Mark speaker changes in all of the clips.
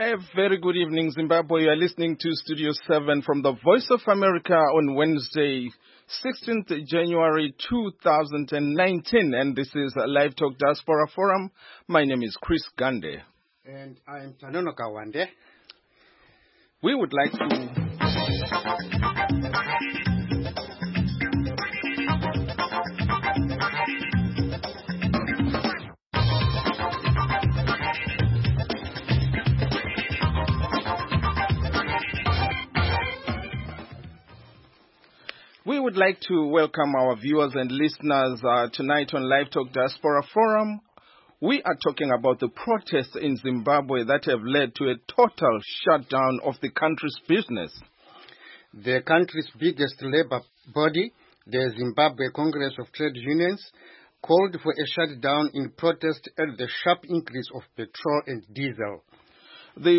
Speaker 1: A very good evening, Zimbabwe. You are listening to Studio 7 from the Voice of America on Wednesday, 16th January 2019. And this is a Live Talk Diaspora Forum. My name is Chris Gande.
Speaker 2: And I am Tanono Kawande.
Speaker 1: We would like to... We would like to welcome our viewers and listeners tonight on Live Talk Diaspora Forum. We are talking about the protests in Zimbabwe that have led to a total shutdown of the country's business.
Speaker 2: The country's biggest labor body, the Zimbabwe Congress of Trade Unions, called for a shutdown in protest at the sharp increase of petrol and diesel.
Speaker 1: The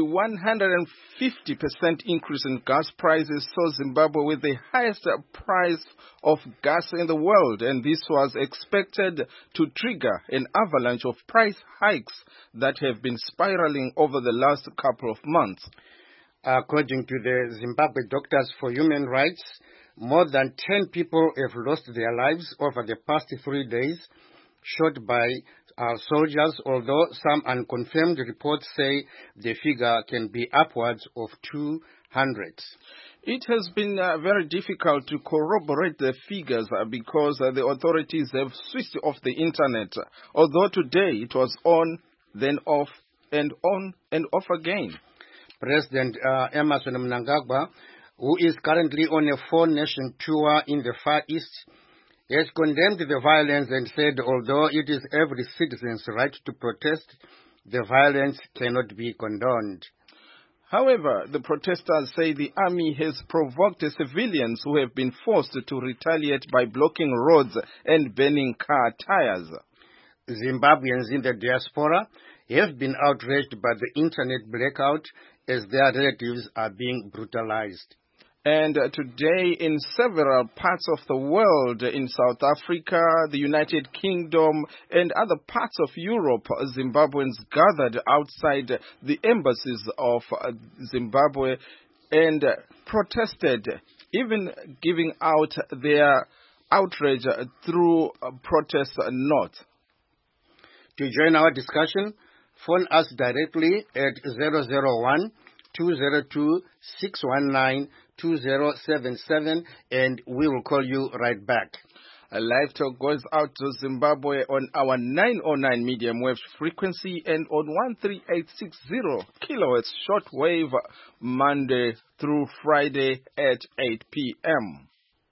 Speaker 1: 150% increase in gas prices saw Zimbabwe with the highest price of gas in the world, and this was expected to trigger an avalanche of price hikes that have been spiraling over the last couple of months.
Speaker 2: According to the Zimbabwe Doctors for Human Rights, more than 10 people have lost their lives over the past 3 days, shot by soldiers, although some unconfirmed reports say the figure can be upwards of 200.
Speaker 1: It has been very difficult to corroborate the figures because the authorities have switched off the internet, although today it was on, then off, and on and off again.
Speaker 2: President Emmerson Mnangagwa, who is currently on a 4-nation tour in the Far East, has condemned the violence and said although it is every citizen's right to protest, the violence cannot be condoned.
Speaker 1: However, the protesters say the army has provoked civilians who have been forced to retaliate by blocking roads and burning car tires.
Speaker 2: Zimbabweans in the diaspora have been outraged by the internet blackout as their relatives are being brutalized.
Speaker 1: And today, in several parts of the world, in South Africa, the United Kingdom, and other parts of Europe, Zimbabweans gathered outside the embassies of Zimbabwe and protested, even giving out their outrage through protest notes.
Speaker 2: To join our discussion, phone us directly at 001 202 619 2077 and we will call you right back.
Speaker 1: A Live Talk goes out to Zimbabwe on our 909 medium wave frequency and on 13860 kilohertz shortwave Monday through Friday at 8 p.m.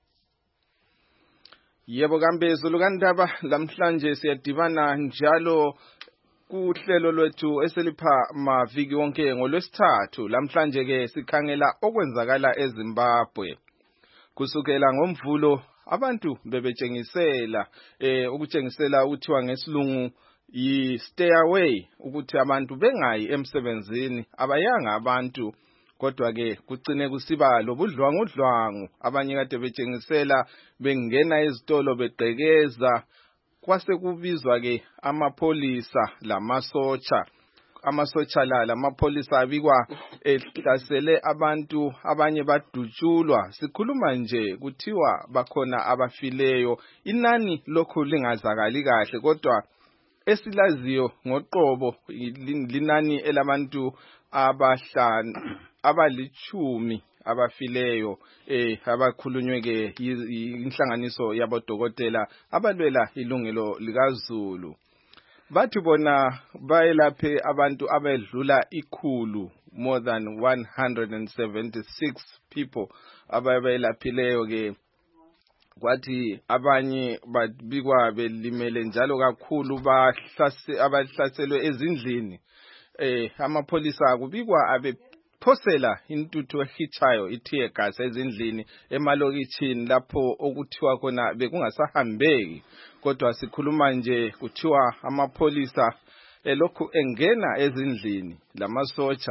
Speaker 1: Yebo kambe zulukandaba lamhlanje siyadibana njalo kuhlelo lwethu eselipha maviki wonke ngolwesithathu. Lamhlanje ke sikhangela okwenzakala eZimbabwe. Kusukela ngoMvulo abantu bebetshengisela ukutshengisela ukuthiwa ngesilungu yi-stay away, ukuthi abantu bengayi emsebenzini, abayanga abantu, kodwa ke kucine kusiba lobudlwangudlwangu. Abanye kade betshengisela bengena ezitolo begqekeza. Kwase kubizwa ke amapolisa lamasotsha. Amasotsha lamapolisa abikwa ehlasele abantu, abanye badutshulwa. Sikhuluma nje kuthiwa bakhona abafileyo. Inani lokhu lingazakali kahle, kodwa esilaziyo ngoqobo linani elabantu abalichumi abafileyo abakhulunywe ke inhlanganiso yabodokotela abalwela ilungelo likaZulu. Bathi bona bayelaphe abantu abedlula ikhulu, more than 176 people abayelaphileyo ke. Kwathi abanye babikwa belimele njalo kakhulu abahlaselwe ezindlini. Amapolisa kubikwa abephosela intuthu ehichayo ithiye gas ezindlini emalokitshini lapho okuthiwa khona bekungasahambeki. Kodwa sikhuluma nje kuthiwa amapolisa lokhu engena ezindlini lamasotsha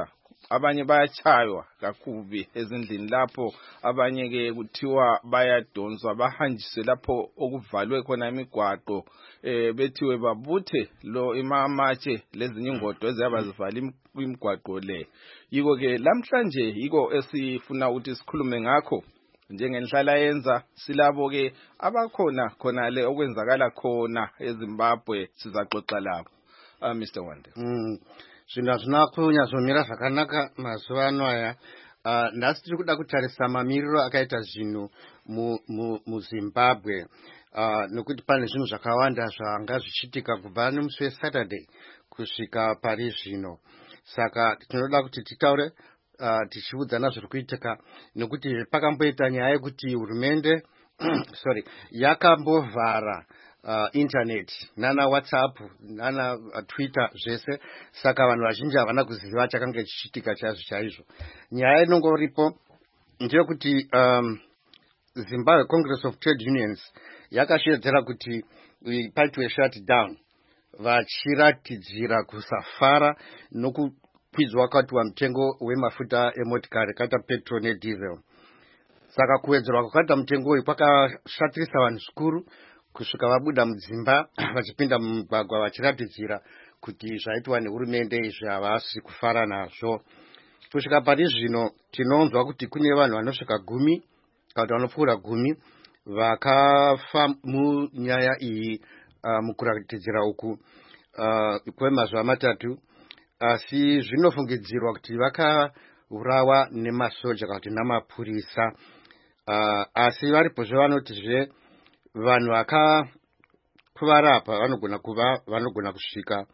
Speaker 1: abanye bayachaywa kakubi ezindlini lapho, abanye ke kuthiwa bayadonswa bahanjiswe lapho okuvalwe khona imigwaqo, bethiwe babuthe lo imamatshe lezinye ingodo eziyabazivala imigwaqo le. Yiko ke lamhlanje yiko esifuna ukuthi sikhulume ngakho. Njengenhlala yenza silabo ke abakhona khona le okwenzakala khona eZimbabwe, sizaxoxa labo. Mr. Wande.
Speaker 2: Zvinhu hazvina kunyazomira zvakanaka mazuva ano aya. Nhasi tiri kuda kutarisa mamiriro akaita zvinhu muZimbabwe, nokuti pane zvinhu zvakawanda zvanga zvichiitika kubva nomusi weSaturday kusvika pari zvino. Saka tinoda kuti titaure tichiudzana zviri kuitika, nokuti pakamboita nyaya yekuti hurumende yakambovhara internet nana WhatsApp nana Twitter zvese, saka vanhu vazhinji havana kuziva chakanga chichiitika chaizvo. Nyaya inongoripo ndeyekuti Zimbabwe Congress of Trade Unions yakashedzera kuti paitwe shut down, vachiratidzira kusafara nokukwidzwa kwatiwa mutengo wemafuta emotikari kata petrol nediesel. Saka kuwedzerwa kwakaita mutengo uyu kwakashatirisa vanhu zvikuru, kusvika vabuda mudzimba vachipinda mumugwagwa vachiratidzira kuti zvaitwa nehurumende izvi havasi kufara nazvo. Kusvika pari zvino tinonzwa kuti kune vanhu vanosvika 10 kana kuti vanopfuura 10 vakafa munyaya iyi, mukuratidzira uku kwemazuva matatu, asi zvinofungidzirwa kuti vakaurawa nemasoja kana kuti namapurisa. Asi varipozve vanotizve vanhu vakakuvara apa vanogona kusvika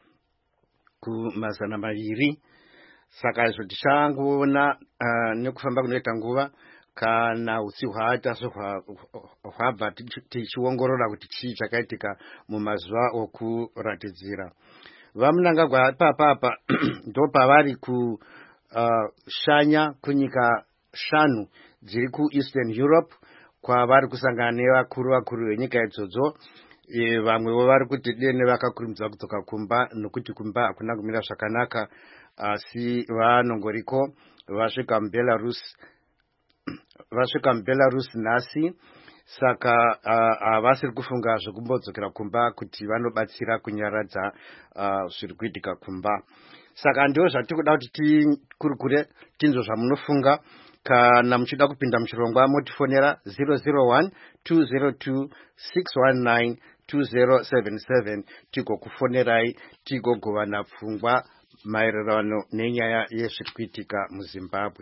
Speaker 2: ku200. Saka izvo tichangoona nekufamba kunoita nguva kana utsi hwaita hwabva tichiongorora kuti chii chakaitika mumazuva okuratidzira. Vamunangagwa papapa ndopavari kushanya kunyika 5 dziri kuEastern Europe, kwavari kusangana nevakuru venyika idzodzo. Vamwevo vari kuti dene vakakurumidza kudzoka kumba, nokuti kumba hakuna kumira zvakanaka, asi vanongoriko vasvika muBelarus nhasi. Saka havasiri kufunga zvekumbodzokera kumba kuti vanobatsira kunyaradza zviri kuitika kumba. Saka ndiwo zvatiri kuda kuti tikurukure tinzwe zvamunofunga. Kana muchida kupinda muchirongwa motifonera 001-202-619-2077 tigokufonerai tigogovana pfungwa maererano nenyaya yezviri kuitika muZimbabwe.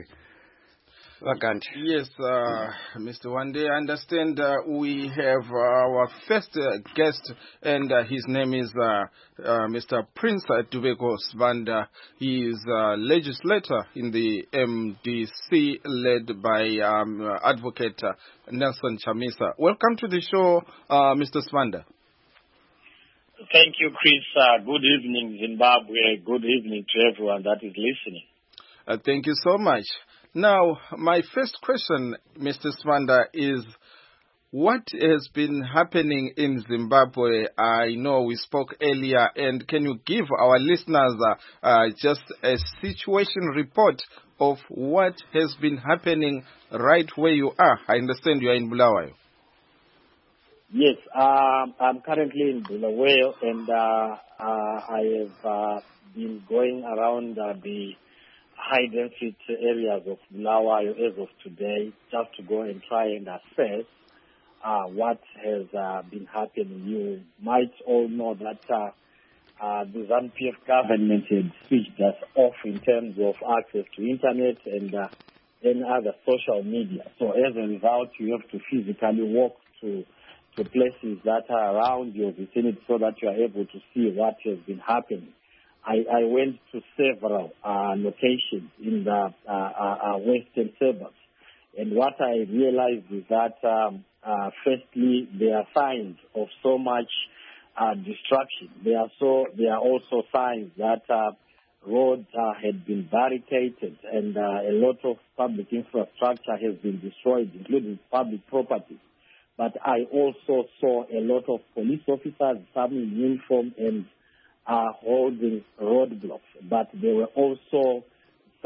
Speaker 1: Yes, Mr. Wande, I understand we have our first guest, and his name is Mr. Prince Duveko Sibanda. He is a legislator in the MDC led by Advocate Nelson Chamisa. Welcome to the show, Mr. Sibanda.
Speaker 3: Thank you, Chris. Good evening, Zimbabwe. Good evening to everyone that is listening.
Speaker 1: Thank you so much. Now, my first question, Mr. Sibanda, is what has been happening in Zimbabwe? I know we spoke earlier, and can you give our listeners just a situation report of what has been happening right where you are? I understand you are in Bulawayo.
Speaker 3: Yes, I'm currently in Bulawayo, and I have been going around the high-density areas of Bulawayo as of today, just to go and try and assess what has been happening. You might all know that the ZANU-PF government had switched us off in terms of access to internet and other social media. So as a result, you have to physically walk to places that are around your vicinity so that you are able to see what has been happening. I went to several locations in the western suburbs, and what I realized is that, firstly, there are signs of so much destruction. There are also signs that roads had been barricaded, and a lot of public infrastructure has been destroyed, including public property. But I also saw a lot of police officers, some in uniform and holding roadblocks. But there were also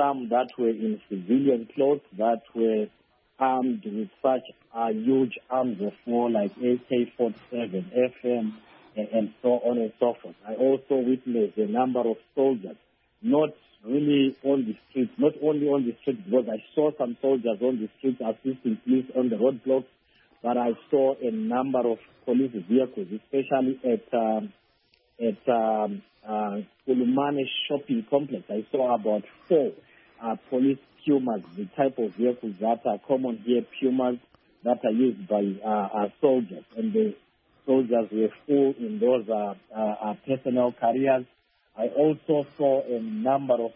Speaker 3: some that were in civilian clothes that were armed with such huge arms of war like AK-47, FM, and so on and so forth. I also witnessed a number of soldiers, not really on the streets, not only on the streets, because I saw some soldiers on the streets assisting police on the roadblocks, but I saw a number of police vehicles, especially at Kulumane shopping complex. I saw about 4 police Pumas, the type of vehicles that are common here, Pumas that are used by soldiers. And the soldiers were full in those personnel carriers. I also saw a number of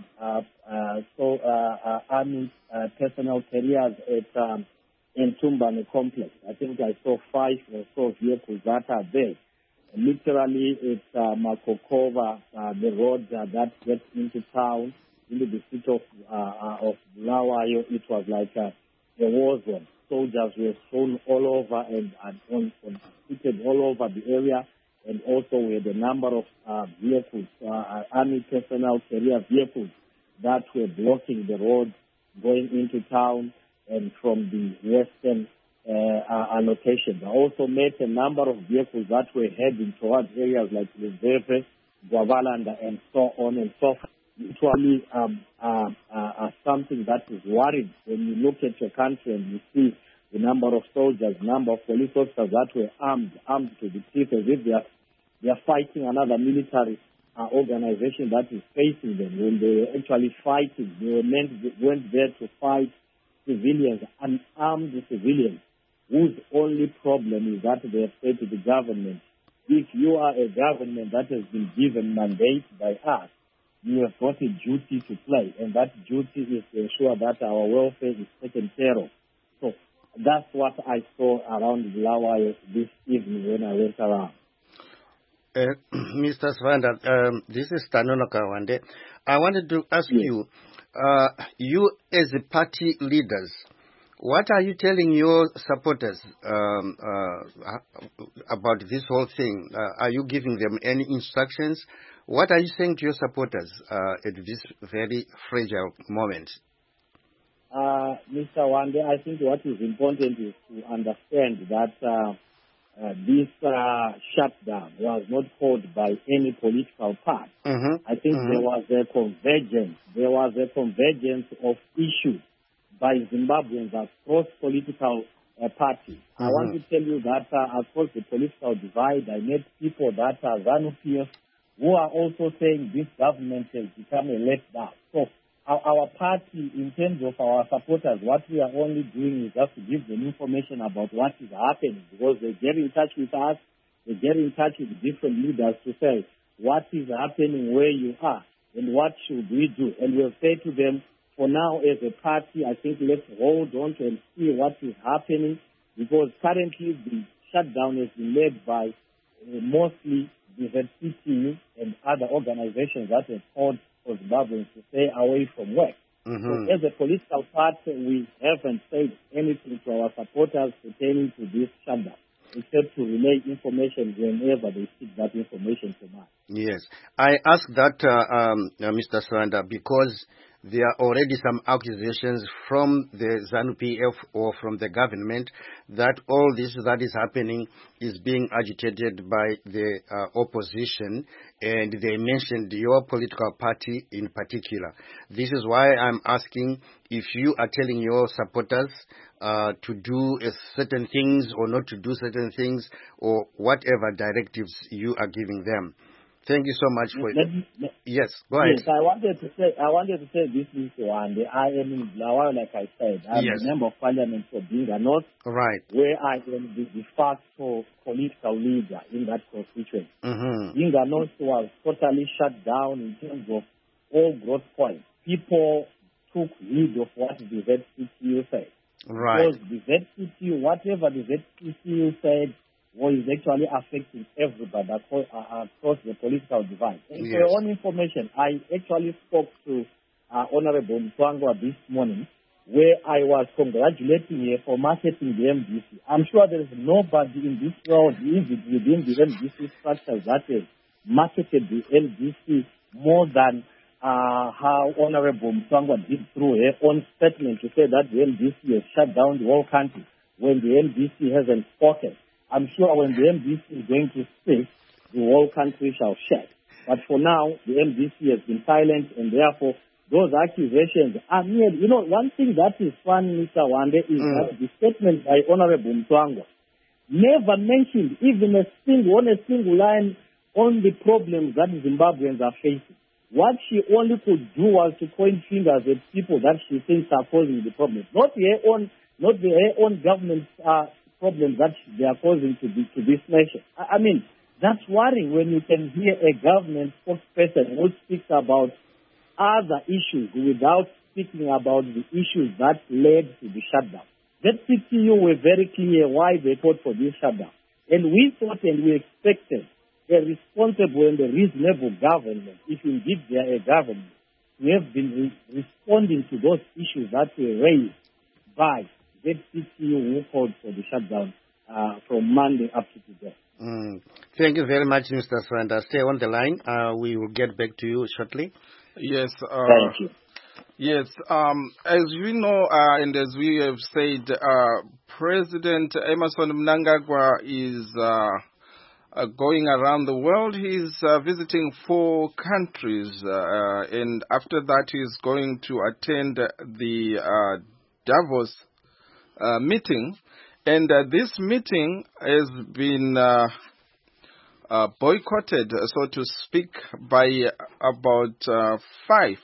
Speaker 3: army personnel carriers at Ntumbane complex. I think I saw 5 or so vehicles that are there. Literally, it's Makokova, the road that gets into town, into the city of Bulawayo. It was like a war zone. Soldiers were thrown all over and seated all over the area, and also we had a number of vehicles, army personnel carrier vehicles that were blocking the road going into town and from the western allocations. I also met a number of vehicles that were heading towards areas like Reserve, Guavalanda, and so on and so forth. Usually something that is worried when you look at your country and you see the number of soldiers, number of police officers that were armed to the teeth, as if they are fighting another military organization that is facing them. When they were actually fighting, they went there to fight civilians, unarmed civilians, whose only problem is that they have said to the government, if you are a government that has been given mandate by us, you have got a duty to play, and that duty is to ensure that our welfare is taken care of. So that's what I saw around Bulawayo this evening when I went around.
Speaker 2: Mr. Svanda, this is Tanono Kawande. I wanted to ask you, you as the party leaders, what are you telling your supporters about this whole thing? Are you giving them any instructions? What are you saying to your supporters at this very fragile moment?
Speaker 3: Mr. Wande, I think what is important is to understand that this shutdown was not caused by any political party. I think there was a convergence. There was a convergence of issues by Zimbabweans across political parties. I want to tell you that across the political divide, I met people that are ZANU-PF who are also saying this government has become a letdown. So our party, in terms of our supporters, what we are only doing is just to give them information about what is happening, because they get in touch with us, they get in touch with different leaders to say what is happening where you are and what should we do. And we'll say to them, for now, as a party, I think let's hold on to and see what is happening, because currently the shutdown has been led by mostly the ZCTU and other organizations that have called for Zimbabweans to stay away from work. So as a political party, we haven't said anything to our supporters pertaining to this shutdown, except to relay information whenever they seek that information from us.
Speaker 2: Yes. I ask that, Mr. Swanda, because there are already some accusations from the ZANU-PF or from the government that all this that is happening is being agitated by the opposition, and they mentioned your political party in particular. This is why I'm asking if you are telling your supporters to do certain things or not to do certain things, or whatever directives you are giving them. Thank you so much for Yes, go ahead.
Speaker 3: Yes, I wanted to say this, Mr. Wande. I am in Bulawayo, like I said. I'm a member of parliament for Binga North, where I am the de facto political leader in that constituency. Binga North was totally shut down in terms of all growth points. People took heed of what the ZCTU said. Because the ZCTU, whatever the ZCTU said, was actually affecting everybody across the political divide. And for your own information, I actually spoke to Honorable Mtwangwa this morning, where I was congratulating her for marketing the MDC. I'm sure there is nobody in this world, even within the MDC structure, that has marketed the MDC more than how Honorable Mswangwa did through her own statement to say that the MDC has shut down the whole country when the MDC hasn't spoken. I'm sure when the MDC is going to speak, the whole country shall shake. But for now, the MDC has been silent, and therefore those accusations are mere. You know, one thing that is fun, Mr. Wande, is that the statement by Honorable Mswangwa never mentioned even a single line on the problems that Zimbabweans are facing. What she only could do was to point fingers at people that she thinks are causing the problems, not her own government problems that they are causing to this nation. I mean, that's worrying when you can hear a government spokesperson who speaks about other issues without speaking about the issues that led to the shutdown. The CTU were very clear why they fought for this shutdown. And we thought and we expected a responsible and a reasonable government, if indeed they are a government, we have been responding to those issues that were raised by the CTU who called for the shutdown from Monday up to today.
Speaker 2: Thank you very much, Mr. Swanda. Stay on the line. We will get back to you shortly.
Speaker 1: Yes.
Speaker 3: Thank you.
Speaker 1: Yes. As we know, and as we have said, President Emmerson Mnangagwa is going around the world. He's visiting 4 countries, and after that he's going to attend the Davos meeting. And this meeting has been boycotted, so to speak, by about 5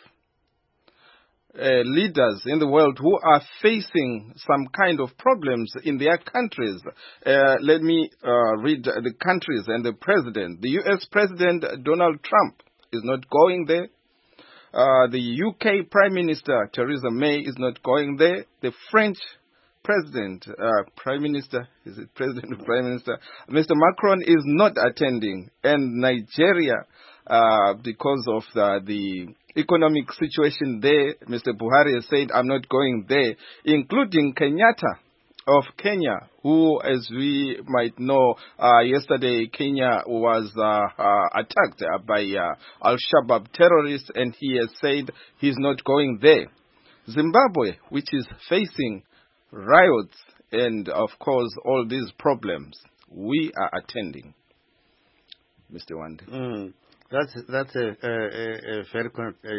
Speaker 1: leaders in the world who are facing some kind of problems in their countries. Let me read the countries and the president. The U.S. President Donald Trump is not going there. The U.K. Prime Minister Theresa May is not going there. The French President, Prime Minister, is it President or Prime Minister? Mr. Macron is not attending. And Nigeria, because of the economic situation there, Mr. Buhari has said, I'm not going there, including Kenyatta of Kenya, who, as we might know, yesterday Kenya was attacked by Al-Shabaab terrorists, and he has said he's not going there. Zimbabwe, which is facing riots and, of course, all these problems, we are attending. Mr. Wande.
Speaker 2: That's a very,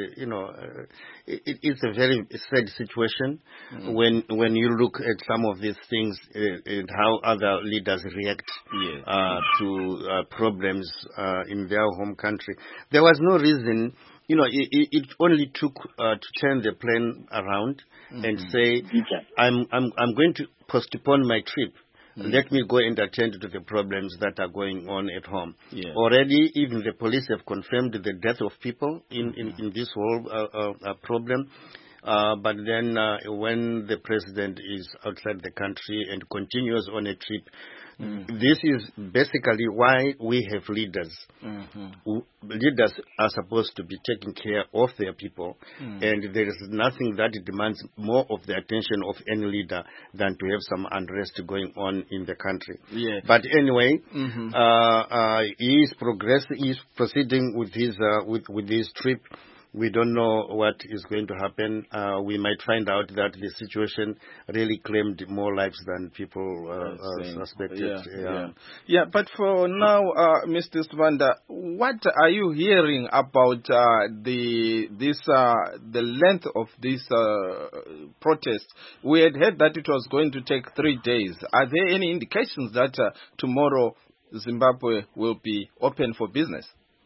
Speaker 2: it's a very sad situation when you look at some of these things and how other leaders react to problems in their home country. There was no reason, it only took to turn the plane around and say, I'm going to postpone my trip. Let me go and attend to the problems that are going on at home. Yeah. Already, even the police have confirmed the death of people in this whole problem. But then when the president is outside the country and continues on a trip, this is basically why we have leaders. Leaders are supposed to be taking care of their people, and there is nothing that demands more of the attention of any leader than to have some unrest going on in the country. Yeah. But anyway, he is proceeding with his trip. We don't know what is going to happen. We might find out that the situation really claimed more lives than people suspected.
Speaker 1: Yeah, but for now, Mr. Swanda, what are you hearing about the length of this protest? We had heard that it was going to take 3 days. Are there any indications that tomorrow Zimbabwe will be open for business?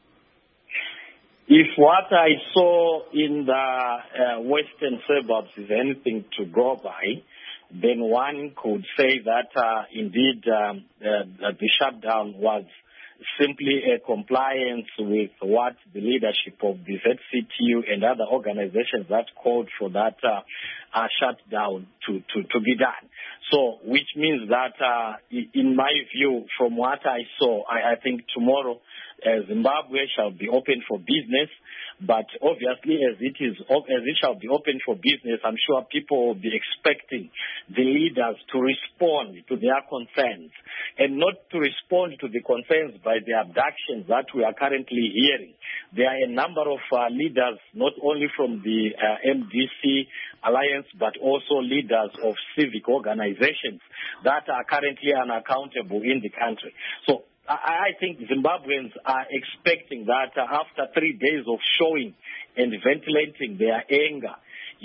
Speaker 3: If what I saw in the western suburbs is anything to go by, then one could say that indeed the shutdown was simply a compliance with what the leadership of the ZCTU and other organizations that called for that shutdown to be done. So, which means that, in my view, from what I saw, I think tomorrow Zimbabwe shall be open for business. But obviously, as it shall be open for business, I'm sure people will be expecting the leaders to respond to their concerns, and not to respond to the concerns by the abductions that we are currently hearing. There are a number of leaders, not only from the MDC Alliance, but also leaders of civic organizations that are currently unaccountable in the country. So I think Zimbabweans are expecting that after 3 days of showing and ventilating their anger,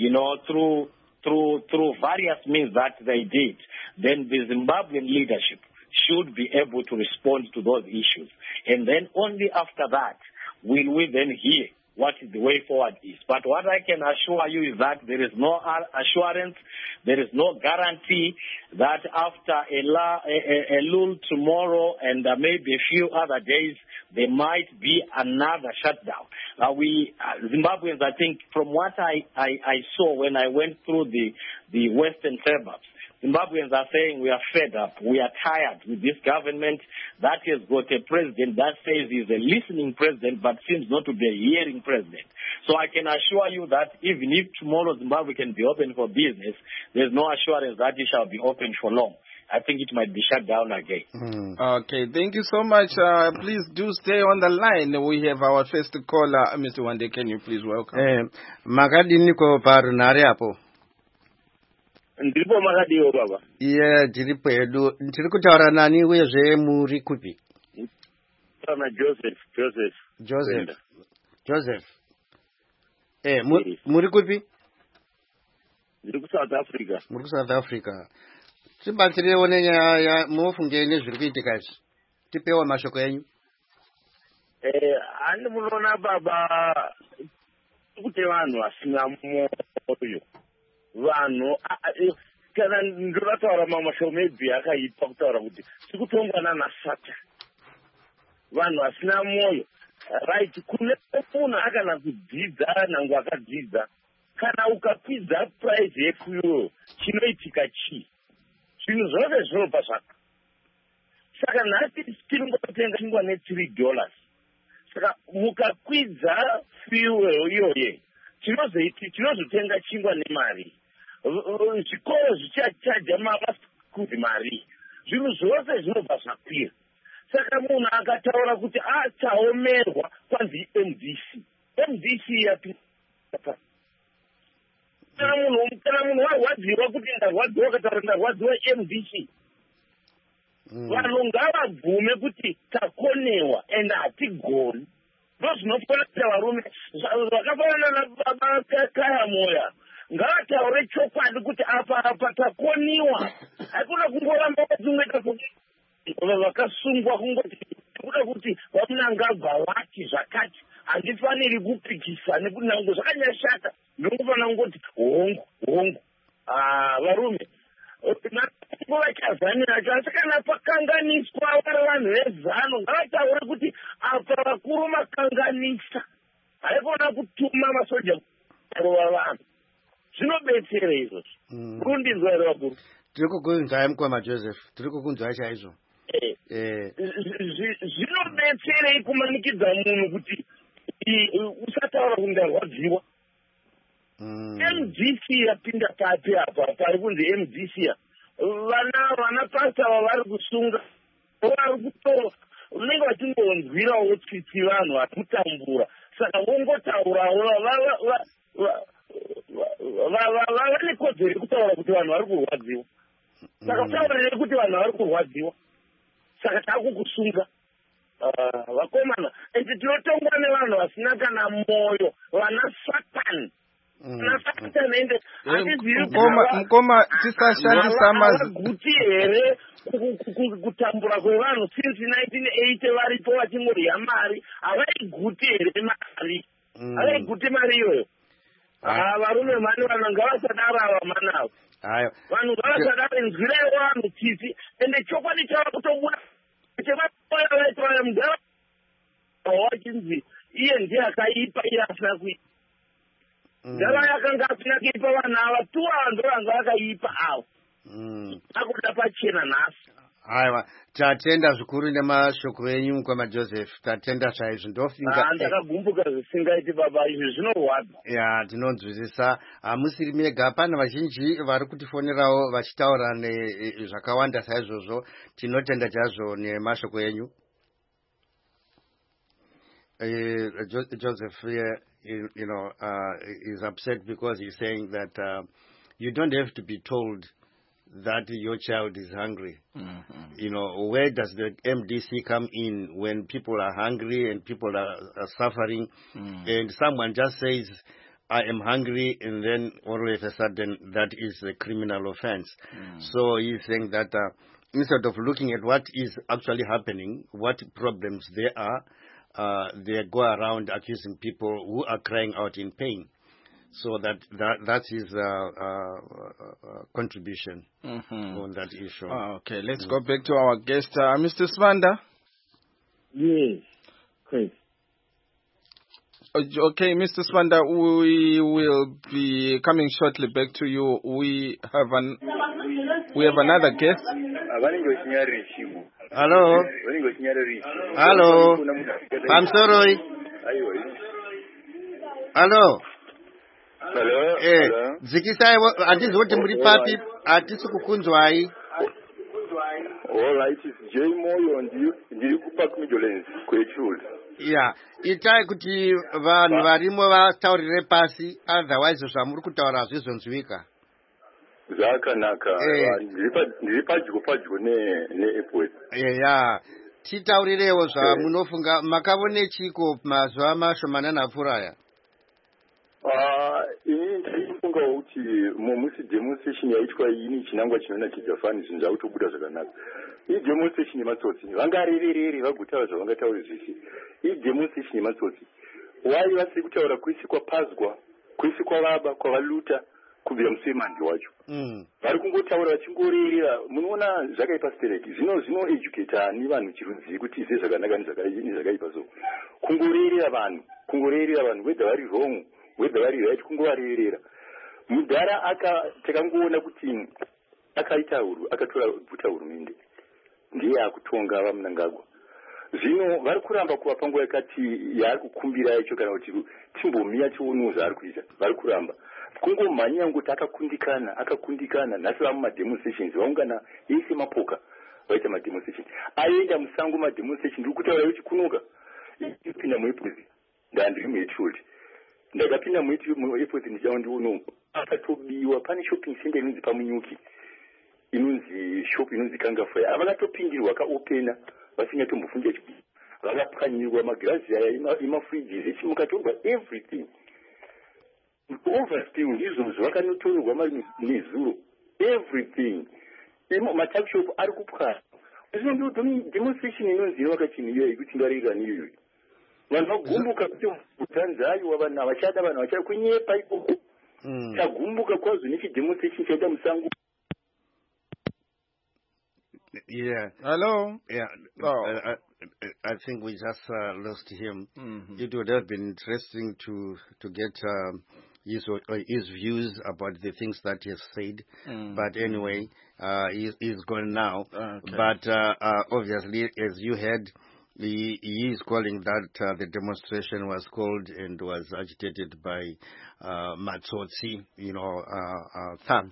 Speaker 3: through various means that they did, then the Zimbabwean leadership should be able to respond to those issues. And then only after that will we then hear what the way forward is. But what I can assure you is that there is no assurance, there is no guarantee that after a lull tomorrow and maybe a few other days, there might be another shutdown. Zimbabweans, I think, from what I saw when I went through the western suburbs, Zimbabweans are saying we are fed up, we are tired with this government that has got a president that says he's a listening president but seems not to be a hearing president. So I can assure you that even if tomorrow Zimbabwe can be open for business, there's no assurance that it shall be open for long. I think it might be shut down again.
Speaker 1: Okay, thank you so much. Please do stay on the line. We have our first caller, Mr. Wande. Can you please welcome?
Speaker 2: Makadiniko parunare apo.
Speaker 4: Ndiripo makadiwo baba.
Speaker 2: Ndiripo edu. Ndiri kutaura nani wezve muri kupi?
Speaker 4: Sana
Speaker 2: Joseph. Muri kupi?
Speaker 4: Ndiri ku South Africa.
Speaker 2: Muri ku South Africa. Tibatsirewo nenyaya mufunge nezviri kuitika izvi. Tipewo mashoko enyu.
Speaker 4: Handi munoona baba kuti vanhu vasina moyo. Vanhu kana ndovataura mamashoko maybe akaipa kutaura kuti tikutongwana nasata. Vanhu vasina moyo. Right, kune munhu akana kudzidza nangu akadzidza. Kana ukakwidza price yefuel chinoitika chii? Zvinhu zvose zvinobva zvaka. Saka nhasi tiri ngotenga chingwa $3. Saka mukakwidza fuel iyoye tinozotenga chingwa nemari. Zvikoro zvichachaja mabasa mari. Zvinhu zvose zvinobva zvakwira. Saka munhu akataura kuti taomerwa kwanzi MDC yapi. Kana munhu warwadziwa kuti ndarwadziwa kataura ndarwadziwa MDC. Vanhu ngavabvume kuti takonewa ende hatigoni. Ndozvinofanira kuti varume zvakafanana nababa Kaya Moya ngavataure chokwadi kuti apa takoniwa. Hakuna kungoramba vadzimweta vakasungwa kungoti kuda kuti vamunangagwa wati zvakati handifaniri kupikisa nekuti nangu zvakanyashata ndinofanira kungoti hongu varume vachazanira asi kana pakanganiswa vari vanhu vezano ngavataure kuti apa vakuru makanganisa haikona kutuma masoja arova vanhu zvinobetsera izvozvo kurundinzwa here vakuru.
Speaker 2: Tiri kukunzwai mukoma Joseph, tiri kukunzwai chaizvo.
Speaker 4: Zvinobetserei kumanikidza munhu kuti usataura kuti ndarwadziwa. MDC yapinda papi apa pari kunzi MDC vana pasta vari kusunga vari kutora unenge vachingonzwirawo tsitsi vanhu vari kutambura saka vongotaurawo vane kodzero yekutaura kuti vanhu vari kurwadziwa. Saka taurire kuti vanhu vari kurwadziwa. Saka takukusunga vakomana ende tinotongwa nevanhu vasina kana moyo vana satani.
Speaker 1: Mukoma tisashandisa
Speaker 4: maguti here kutambura kwevanhu since 1980 varipo vachingorya mari havaiguti here mari havaiguti mari iyoyo. Varume mani vanhu ngavasadaro ava manavo vanhu ngavasadaro nzwirai vanhu tsitsi ende chokwadi chava kutobuda chevaaita mudhara wachinzi iye ndiye akaipa iye asina kuita. Ndava yakanga asina kuipa vanhu ava tuwa vanhu vanga vakaipa avo akuda pachena nhasi
Speaker 2: Aiwa, tatenda zvikuru nemashoko enyu kwama Joseph, tatenda chaizvo ndofinga.
Speaker 4: Ndakagumbuka zvisingaiti baba, izvi zvinorwadza.
Speaker 2: Ya, tinonzwisisa. Hamusiri mega, pana vazhinji vari kutifonerawo vachitaura zvakawanda saizvozvo. Tinotenda chazvo nemashoko enyu. Joseph is upset because he's saying that you don't have to be told that your child is hungry. Mm-hmm. Where does the MDC come in when people are hungry and people are suffering, and someone just says, I am hungry, and then all of a sudden that is a criminal offense. So he's saying that instead of looking at what is actually happening, what problems there are, they go around accusing people who are crying out in pain. So that is contribution on that issue.
Speaker 1: Okay, let's go back to our guest, Mr. Sibanda.
Speaker 3: Yes, Chris.
Speaker 1: Okay, Mr. Sibanda, we will be coming shortly back to you. We have another guest.
Speaker 2: Hello. Hello. I'm sorry. Hello.
Speaker 5: Hello.
Speaker 2: Dzikisai andizoti muri papi atisi kukunzwai.
Speaker 5: All right, it's J Moyo ndiri kuPark Midlands kwechulu.
Speaker 2: Yeah, itai kuti vanhu varimo vataurire pasi, otherwise zvamuri kutaura zvizonzwika.
Speaker 5: Zvakanaka. Ndiri padyo neAirport.
Speaker 2: Yeah. Titaurirewo zvamunofunga makavone chiko mazuva mashomanana apfuuraya.
Speaker 5: Ini ndirifunga kuti musi demonstration yaitwa ini chinangwa chinonakidza fani zvinhu zvakutobuda zvakanaka. Iyi demonstration yematsotsi vangarererere vagutaura zvavangataura zvese. Iyi demonstration yematsotsi wai vasiri kutaura kwese kwapazwa, kwese kwavaba, kwavaluta kubvira musemandi wacho. Vari kungotaura vachingorerera. Munoona zvakaipa stereki zvino educate ani vanhu chirudzi kuti izve zvakanaka nezvakaipa so. Kungorerera vanhu whether vari wrong whether vari right, kungovarerera. Mudhara takangoona kuti akatora bvuta hurumende ndiye akutonga vaMnangagwa. Zvino vari kuramba kuvapa nguva yakati yaari kukumbira yacho kana kuti timbomiya tionewo zvaari kuita. Vari kuramba kungomhanya ngoti akakundikana nhasi vamumademonstrations vaungana ese mapoka vaita mademonstration. Aenda musango mademonstration ndiri kutaura kuti kunoka pinda muAirport ndandiri muHatfield. Ndakapinda muAirport ndichaondiona akatobiwa pane shopping center inonzi Pamunyuki, inonzi shop inonzi Kangafoya. Vakatopindirwa kaopena vasingatombofunga chii. Vakapwanyirwa magirazi aya emafridges echimukatorwa everything. Overspill izvozvo vakanotorerwa nezuro everything. Matakshop ari kupwanya. Zvino ndio demonstration inonzi vakachini iyoyi kuti ngarira niyoyi. Vanhu vagumbuka kuti utanzayo vanhu vachada vanhu vachada kunyepa ikoko. Tagumbuka kwazvo nechidemonstration chaita musango.
Speaker 2: Yeah.
Speaker 1: Hello.
Speaker 2: Yeah. I think we just lost him. It would have been interesting to get his views about the things that he has said. But anyway, he's gone now. Okay. But obviously, as you heard, he is calling that the demonstration was called and was agitated by Matsotsi, thugs.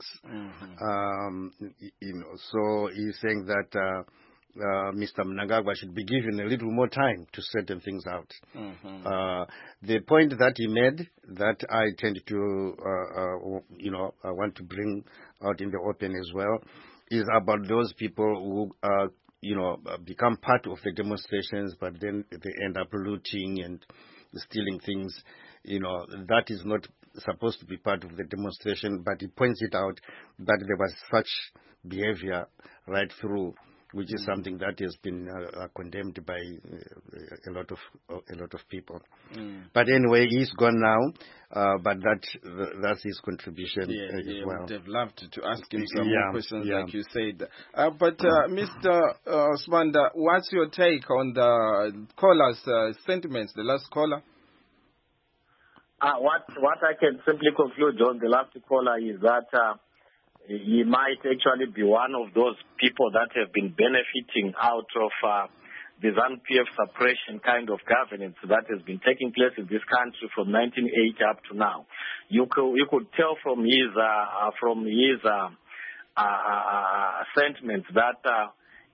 Speaker 2: So he's saying that Mr. Mnangagwa should be given a little more time to straighten things out. The point that he made, that I tend to, I want to bring out in the open as well, is about those people who become part of the demonstrations, but then they end up looting and stealing things. That is not supposed to be part of the demonstration, but he points it out that there was such behavior right through, which is something that has been condemned by a lot of people. But anyway, he's gone now, but that's his contribution as well.
Speaker 1: Would have loved to ask him some more questions, like you said. But Mr. Sibanda, what's your take on the caller's sentiments, the last caller?
Speaker 4: What I can simply conclude, John, the last caller, is that
Speaker 3: he might actually be one of those people that have been benefiting out of the ZANU-PF suppression kind of governance that has been taking place in this country from 1980 up to now. You could tell from his sentiments that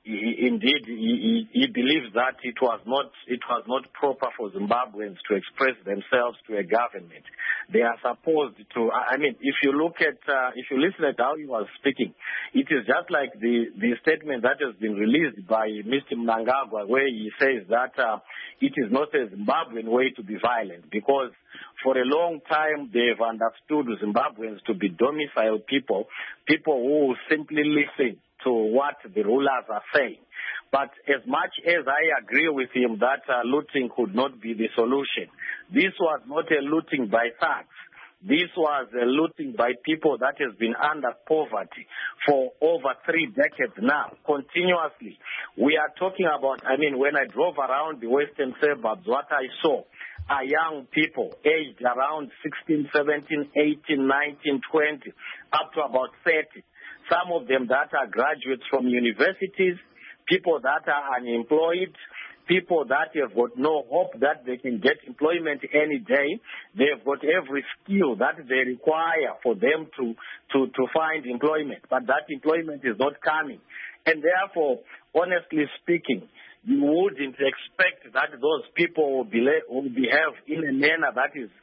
Speaker 3: he believes that it was not proper for Zimbabweans to express themselves to a government. They are supposed to. I mean, if you listen at how he was speaking, it is just like the statement that has been released by Mr. Mnangagwa, where he says that it is not a Zimbabwean way to be violent, because for a long time they've understood Zimbabweans to be domiciled people who simply listen to what the rulers are saying. But as much as I agree with him that looting could not be the solution, this was not a looting by thugs. This was a looting by people that has been under poverty for over 3 decades now, continuously. We are talking about, I mean, when I drove around the western suburbs, what I saw are young people aged around 16, 17, 18, 19, 20, up to about 30. Some of them that are graduates from universities, people that are unemployed, people that have got no hope that they can get employment any day. They've got every skill that they require for them to find employment, but that employment is not coming. And therefore, honestly speaking, you wouldn't expect that those people will behave in a manner that is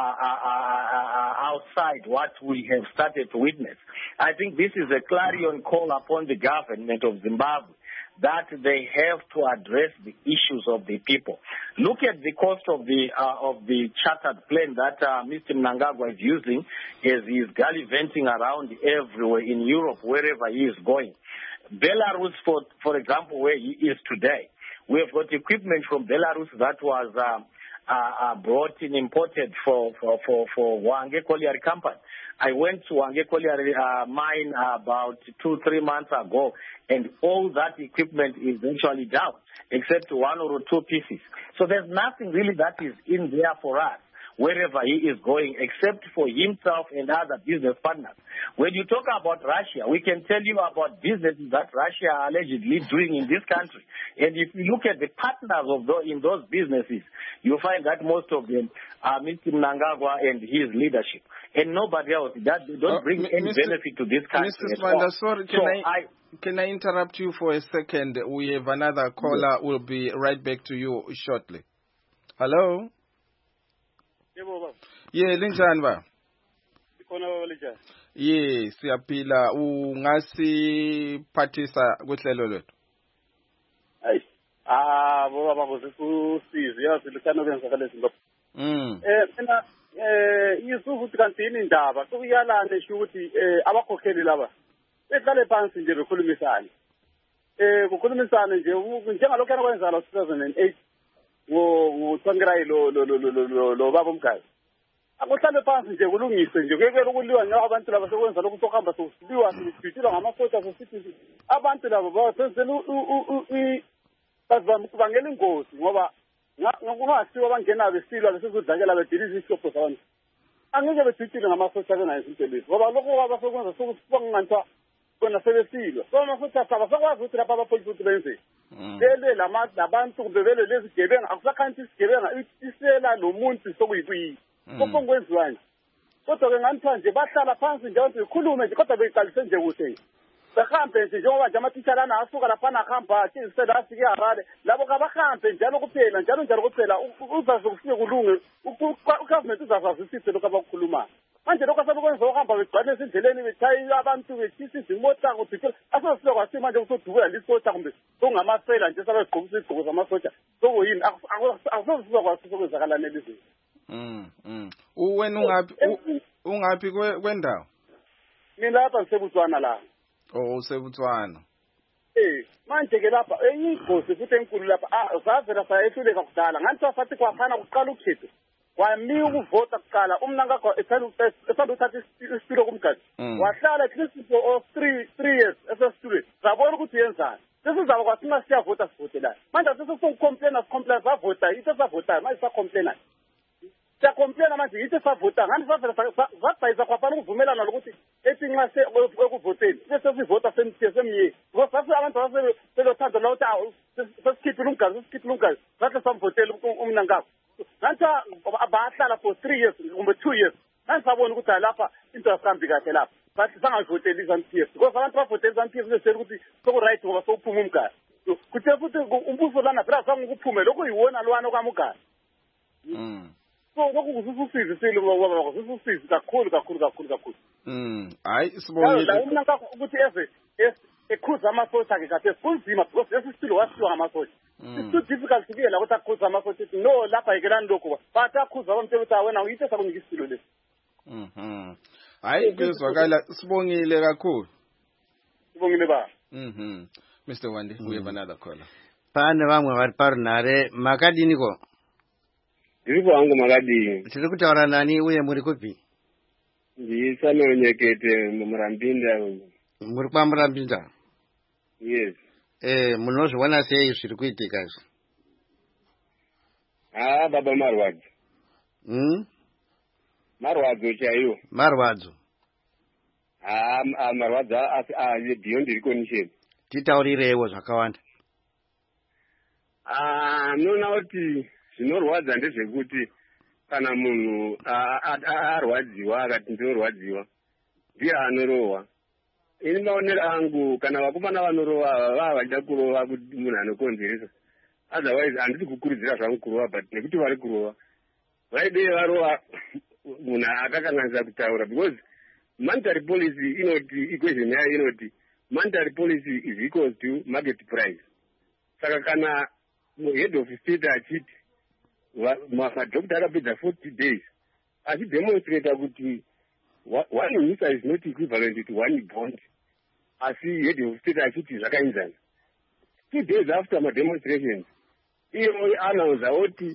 Speaker 3: outside what we have started to witness. I think this is a clarion call upon the government of Zimbabwe that they have to address the issues of the people. Look at the cost of the chartered plane that Mr. Mnangagwa is using as he is gallivanting around everywhere in Europe, wherever he is going. Belarus, for example, where he is today, we have got equipment from Belarus that was brought in, imported for Hwange Colliery Company. I went to Hwange Colliery mine about 2-3 months ago, and all that equipment is actually down, except 1 or 2 pieces. So there's nothing really that is in there for us, wherever he is going, except for himself and other business partners. When you talk about Russia, we can tell you about businesses that Russia are allegedly doing in this country. And if you look at the partners in those businesses, you'll find that most of them are Mr. Mnangagwa and his leadership. And nobody else. That they don't bring any benefit to this country.
Speaker 1: Mr. Smanda, sorry, can I interrupt you for a second? We have another caller. We'll be right back to you shortly. Hello? Yeah, linjani ba? Yes, siyaphila. Ungasiphathisa kuhlelo lwethu.
Speaker 6: Baba bosisizi yazi likano kwenzakala Zimbabwe. Mina isuku kanti indaba kuyalana esho ukuthi abakhokheli laba behlale phansi nje bekhulumisana. Kukhulumisana nje njengalokho akwenza la 2008 ngoTsvangirai lo baba umgazi. Akuhlale phansi nje kulungiswe nje kuyekela ukuliwa nje abantu laba sekwenza lokho sokuhamba sokuliwa sibhitshila ngamasotsha sesithi abantu laba bathenzela bazibangela ingozi ngoba ngakungasiwa abangena besilwa besizodlakela bediliza isihlobo zabantu. Angeke beditshile ngamasotsha benayo izinto lezi ngoba lokho abasekwenza sokubangantsha kona sebesilwa. So amasotsha abasakwazi ukuthi lapha abapolisi ukuthi benze. Lele labantu kumbe vele lezi gebenga akusakhanti isigebenga isela nomuntu sokuyibuyi. Konke kwenziwa nje. Kodwa ke ngani nje bahlala phansi nje ukuthi ikhulume nje kodwa beyiqalise nje kuhle. Bahambe nje njengoba nje amatitshala ana asuka lapha nahamba athi isela asike harare labo kabahambe njalo kuphela njalo kuphela uzazi ukufike kulunge ugovernment uzazazisise lokho abakukhuluma. Manje lokho asebekwenza ukuhamba begcwalisa indleleni bethayi abantu bethisa izimota kuthikela asesifika kwasima manje kusodubula lisota kumbe kungamasela nje sabegqokisa izigqoko zamasotsha sokuyini akusozizwa kwasisa kwenzakala nelizwe.
Speaker 1: Wena ungaphi kwendawo?
Speaker 6: Mina lapha ngisebutswana la.
Speaker 1: Oh, usebutswana.
Speaker 6: Manje ke lapha ingozi futhi enkulu lapha zavela sayehluleka kudala ngathi safathi kwaphana kuqala ukhetho kwami ukuvota kuqala umnangagwa ethanda uthatha isitulo kumgadi wahlala at least for 3 years esesitulweni zabona ukuthi yenzani sesizaba kwathina siyavota sivote la manje sesizocomplaina savota into savota manje sacomplaina siyacomplaina manje into savota ngani savela zabhayisa kwaphana ukuvumelana lokuthi ethi nxa ekuvoteni bese sivota semyeni because sase abantu selothanda la ukuthi sesikhiphile umgazi sahle samvotela umna ngapha nanti abahlala for 3 years kumbe 2 years nanti sabona ukuthi lapha into asihambi kahle lapha bathi sangavoteli iZANU-PF because abantu bavotela iZANU-PF besele ukuthi soku-right ngoba sokuphuma umgazi kuthe futhi umbuso lana phela zange ukuphume lokho yiwona lwana okamugazi so kokuzusize sile ngoba kususize kakhulu
Speaker 1: hayi sibonile
Speaker 6: la umna ngakho ukuthi ekhuza amasosha ke kahle kunzima because lesisilo wasiwa ngamasosha it's too difficult to kuyela ukuthi akhuza amasosha no lapha yikelani lokho bathi akhuza abantu ukuthi wena uyithe sakunika isilo lesi
Speaker 1: hayi kuzwakala sibongile kakhulu
Speaker 6: sibongile ba
Speaker 1: Mr. Wande, we have another caller.
Speaker 2: Pane vamwe vari parunhare makadini ko?
Speaker 7: Ndiripo hangu makadini.
Speaker 2: Tiri kutaura nani uye muri kupi?
Speaker 7: Ndisanonyekete mumurambinda.
Speaker 2: Muri kwaMurambinda?
Speaker 7: Yes.
Speaker 2: Munozviona sei zviri kuitika izvi?
Speaker 7: Baba marwadzo. Marwadzo chaiwo.
Speaker 2: Marwadzo?
Speaker 7: Marwadzo beyond recognition.
Speaker 2: Titaurirewo zvakawanda.
Speaker 7: Noona kuti zvinorwadza ndezvekuti kana munhu arwadziwa akati ndorwadziwa ndiye anorohwa. Ini maonero angu kana vakomana vanorohwa vava vachida kurohwa kuti munhu anokonzeresa. Otherwise handisi kukurudzira zvangu kurohwa but nekuti vari kurohwa vaidei varohwa munhu akakanganisa kutaura because monetary policy inoti equation yayo inoti monetary policy is equal to market price. Saka kana head of state achiti madhokta akapedza 40 days achidemonstrata kuti one visa is not equivalent to one bond, asi head of state achiti zvakaenzana. 2 days after mademonstrations iyo announcer oti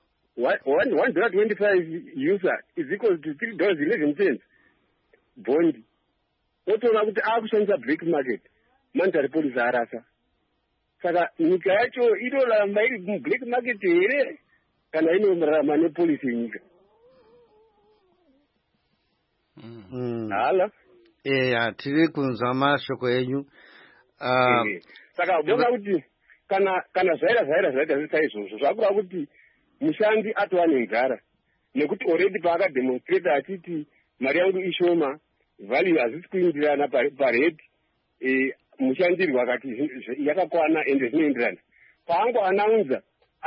Speaker 7: $1.25 user is equal to $3.11 bond. Otoona kuti akushandisa black market monetary policy arasa. Saka nyika yacho inorarama iri black market here kana inorarama nepolicy yenyika? Hala
Speaker 2: tiri kunzwa mashoko enyu.
Speaker 7: Saka ndinoona kuti kana zvaita saizvozvo zvakureva kuti mushandi atova nenzara nekuti already paakademonstrata achiti mari yangu ishoma, value hazisi kuindirana parate, mushandirwa akati yakakwana ende zvinoenderana. Paango anaunza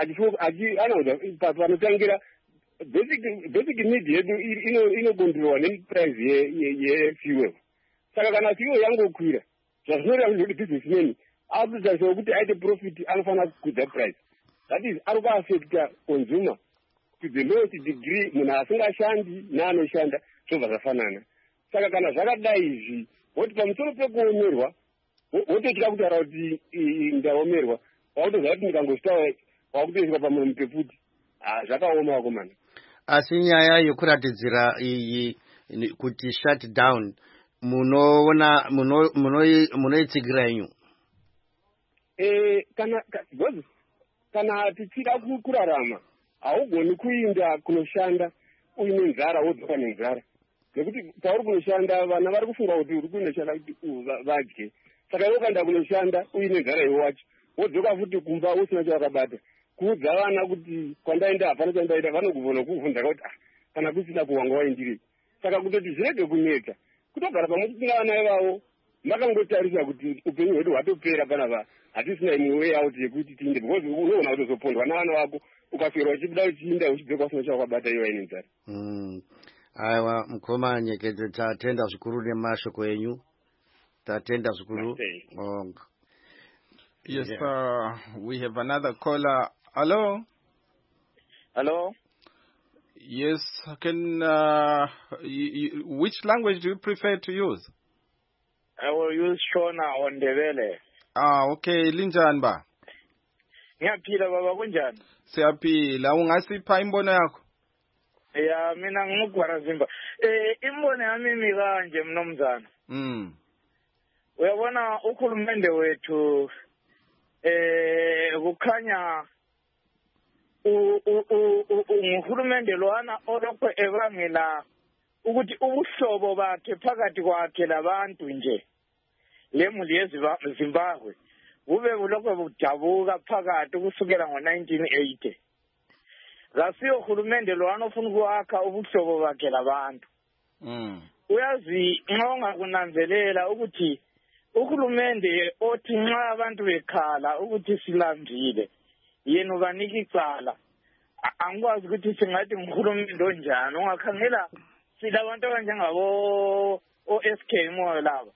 Speaker 7: panotangira basic need yedu inokontrolwa neprice yefuel. Saka kana fuel yangokwira zvazvinoreva kuti businessmen akutarisa kuti aite profit anofanira kukwidza price. That is ari kuaffecta consumer to the lowest degree. Munhu asingashandi neanoshanda zvobva zvafanana. Saka kana zvakadai izvi woti pamusoro pekuomerwa wototya kutaura kuti ndaomerwa, wakutoziva kuti ndikangosvitawa wakutoiswa pamuromo pefuti. Zvakaoma vakomana.
Speaker 2: Asi nyaya yokuratidzira iyi kuti shut down munoona munoitsigira yenyu?
Speaker 7: Kana tichida kurarama haugoni kuinda kunoshanda uine nzara wodzoka nenzara. Nekuti pauri kunoshanda vana vari kufunga kuti uri kunoshanda kuti vadye. Saka iwe ukaenda kunoshanda uine nzara iwe wacho wodzoka futi kumba usina chavakabata, kuudza vana kuti kwandaenda hapana chandaita, vanokuvhona kuvhunza kuti kana kusina kuwanga waindirei. Saka kutoti zvirege kuneta, kutogara pamwe vana ivavo makangotarisa kuti upenyu hwedu hwatopera panapa, hatisina imwe way out yekuti tiinde, because unoona kuti uzopondwa navana vako ukaswera uchibuda uchiinda uchibveka usina chavakabata iwe waine nzara.
Speaker 2: Aiwa mukoma Nyekete, tatenda zvikuru nemashoko enyu. Tatenda zvikuru.
Speaker 1: Yes, we have another caller. Hello?
Speaker 8: Hello?
Speaker 1: Yes, which language do you prefer to use?
Speaker 8: I will use Shona on Ndebele.
Speaker 1: Okay, linjani ba?
Speaker 8: Ngiyaphila baba, kunjani?
Speaker 1: Siyaphila, ungasipha imbono yakho?
Speaker 8: Ya, mina ngingugwarazimba. Imbono yami mikanje mnomzana. Uyabona ukhulumende wethu kukhanya nguhulumende lwana olokho ebangela ukuthi ubuhlobo bakhe phakathi kwakhe labantu nje lemuli yeZimbabwe bube bulokho budabuka phakathi kusukela ngo-1980. Kasiyo uhulumende lwana ofuna ukwakha ubuhlobo bakhe labantu. Uyazi nxa ungakunanzelela ukuthi uhulumende othi nxa abantu bekhala ukuthi silambile yena ubanika icala. Angikwazi ukuthi singathi nguhulumende onjani. Ungakhangela silabantu abanjengabo o-SK Moyo laba.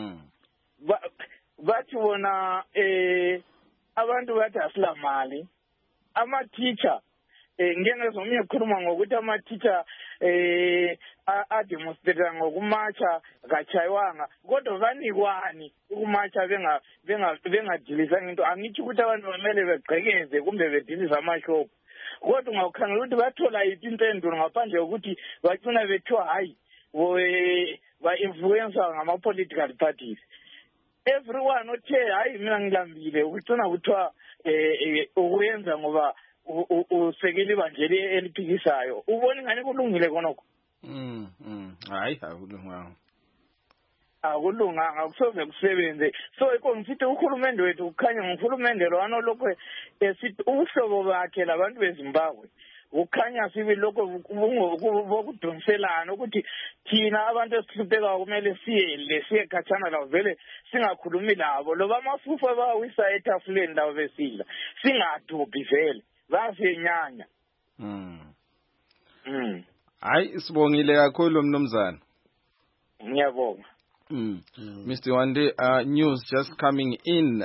Speaker 8: Bathi bona abantu bathi asilamali. Ama-teacher ngengezomnye ukukhuluma ngokuthi ama-teacher ademonstrate ngokumatsha kachayiwanga kodwa banikwani ukumatsha bengadilizanga into. Angithi ukuthi abantu bamele begqekeze kumbe bedilise amashophu. Kodwa ungawukhangela ukuthi bathola yiphi impendulo ngaphandle kokuthi bacina bethiwa hayi ba-influencer ngama-political parties. Everyone othe hayi mina ngilambile ukucina kuthiwa ukuyenza ngoba usekele ibandleli eliphikisayo. Ubona ingane kulungile konoko?
Speaker 1: Hayi akulunganga.
Speaker 8: Akulunganga kusoze kusebenze. So ngisithi uhulumende wethu kukhanya nguhulumende lwana lokho esithi ubuhlobo bakhe labantu beZimbabwe ukhanya sibe lokho bokudonselana ukuthi thina abantu esihlupheka kumele siye khatshana labo vele singakhulumi labo loba amafufu bawisa etafuleni labo besidla singadubhi vele basiyenyanya.
Speaker 1: Hayi sibongile kakhulu mnumzana.
Speaker 8: Ngiyabonga.
Speaker 1: Mr. Wande, news just coming in.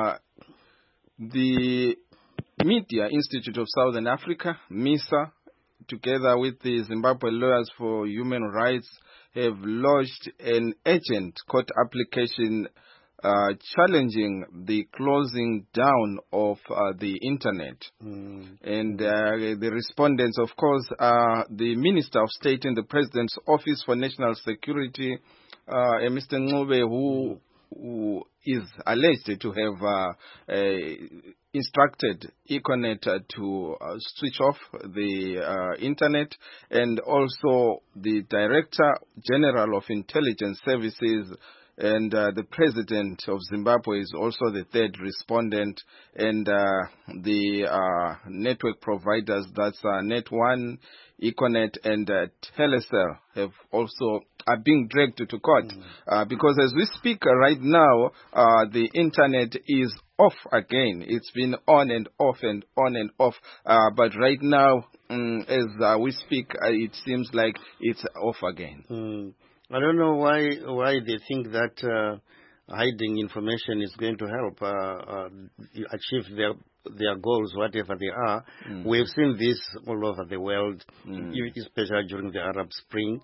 Speaker 1: The Media Institute of Southern Africa, MISA, together with the Zimbabwe Lawyers for Human Rights, have lodged an urgent court application challenging the closing down of the internet. And the respondents, of course, are the Minister of State in the President's Office for National Security, Mr. Ncube, who is alleged to have instructed Econet to switch off the internet, and also the Director General of Intelligence Services, and the President of Zimbabwe is also the third respondent, and the network providers, that's Net1, Econet, and Telecel are being dragged to court because as we speak right now, the internet is off again. It's been on and off and on and off, but right now, as we speak, it seems like it's off again.
Speaker 2: I don't know why they think that hiding information is going to help achieve their goals, whatever they are. We've seen this all over the world, especially during the Arab Spring.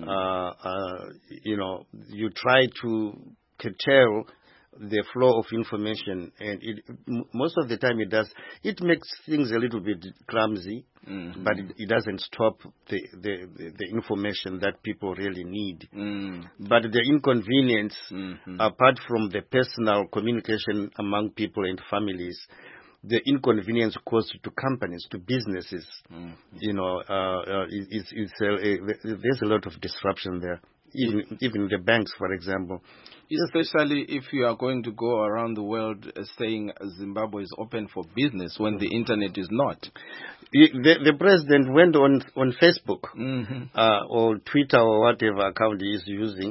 Speaker 2: You try to curtail the flow of information, and most of the time it does. It makes things a little bit clumsy, but it doesn't stop the information that people really need. But the inconvenience, apart from the personal communication among people and families, the inconvenience caused to companies, to businesses, there's a lot of disruption there. Even the banks, for example.
Speaker 1: Especially if you are going to go around the world saying Zimbabwe is open for business when the internet is not.
Speaker 2: The president went on Facebook or Twitter or whatever account he is using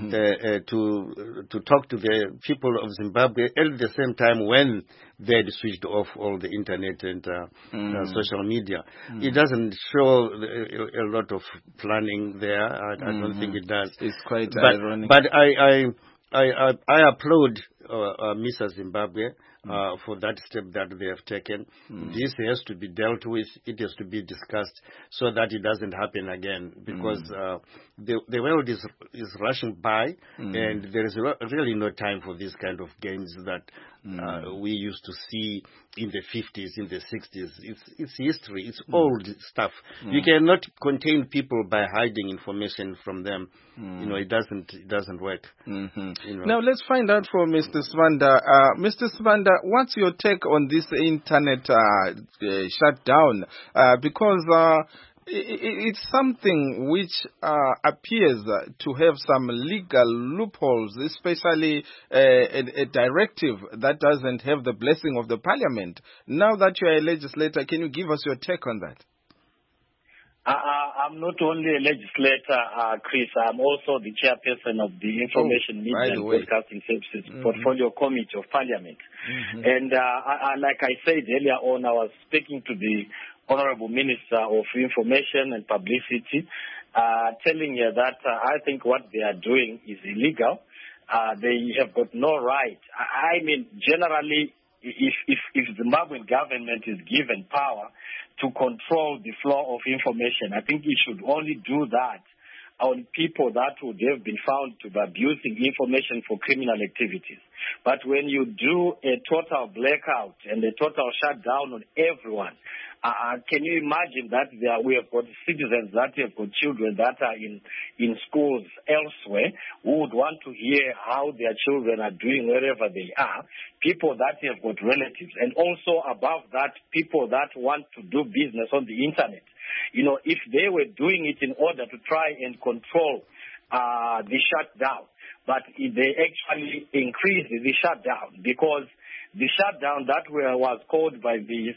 Speaker 2: to talk to the people of Zimbabwe at the same time when they had switched off all the internet and social media. It doesn't show a lot of planning there. I don't think it does.
Speaker 1: It's quite ironic.
Speaker 2: But I applaud Mr. Zimbabwe for that step that they have taken. This has to be dealt with. It has to be discussed so that it doesn't happen again, because the world is rushing by, and there is really no time for these kind of games that we used to see in the 50s, in the 60s. It's history. It's old stuff. You cannot contain people by hiding information from them. It doesn't work.
Speaker 1: Now let's find out from Mr. Sibanda. Mr. Sibanda, what's your take on this internet shutdown? Because It's something which appears to have some legal loopholes, especially a directive that doesn't have the blessing of the parliament. Now that you are a legislator, can you give us your take on that?
Speaker 3: I'm not only a legislator, Chris. I'm also the chairperson of the Information Media and Broadcasting Services Portfolio Committee of Parliament. And like I said earlier on, I was speaking to the Honorable Minister of Information and Publicity, telling her that I think what they are doing is illegal. They have got no right. I mean, generally, if Zimbabwean government is given power to control the flow of information, I think it should only do that on people that would have been found to be abusing information for criminal activities. But when you do a total blackout and a total shutdown on everyone, can you imagine that we have got citizens that have got children that are in schools elsewhere who would want to hear how their children are doing wherever they are, people that have got relatives, and also above that, people that want to do business on the internet. You know, if they were doing it in order to try and control the shutdown, but they actually increased the shutdown, because the shutdown that was called by the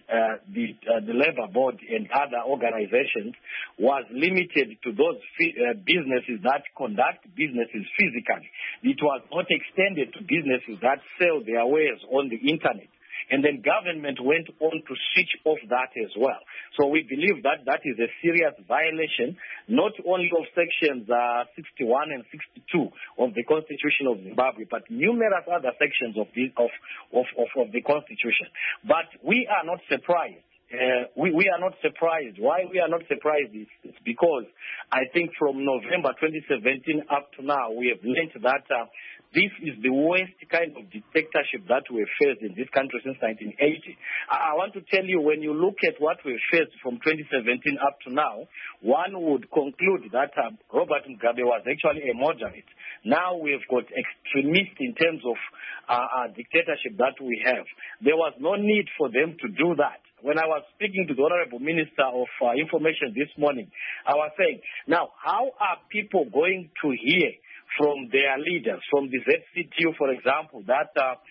Speaker 3: Labour Board and other organizations was limited to those businesses that conduct businesses physically. It was not extended to businesses that sell their wares on the internet. And then government went on to switch off that as well. So we believe that that is a serious violation, not only of sections 61 and 62 of the Constitution of Zimbabwe, but numerous other sections of the Constitution. But we are not surprised. We are not surprised. Why we are not surprised is because I think from November 2017 up to now, we have learned that this is the worst kind of dictatorship that we've faced in this country since 1980. I want to tell you, when you look at what we've faced from 2017 up to now, one would conclude that Robert Mugabe was actually a moderate. Now we've got extremists in terms of dictatorship that we have. There was no need for them to do that. When I was speaking to the Honorable Minister of Information this morning, I was saying, now, how are people going to hear from their leaders, from the ZCTU, for example, that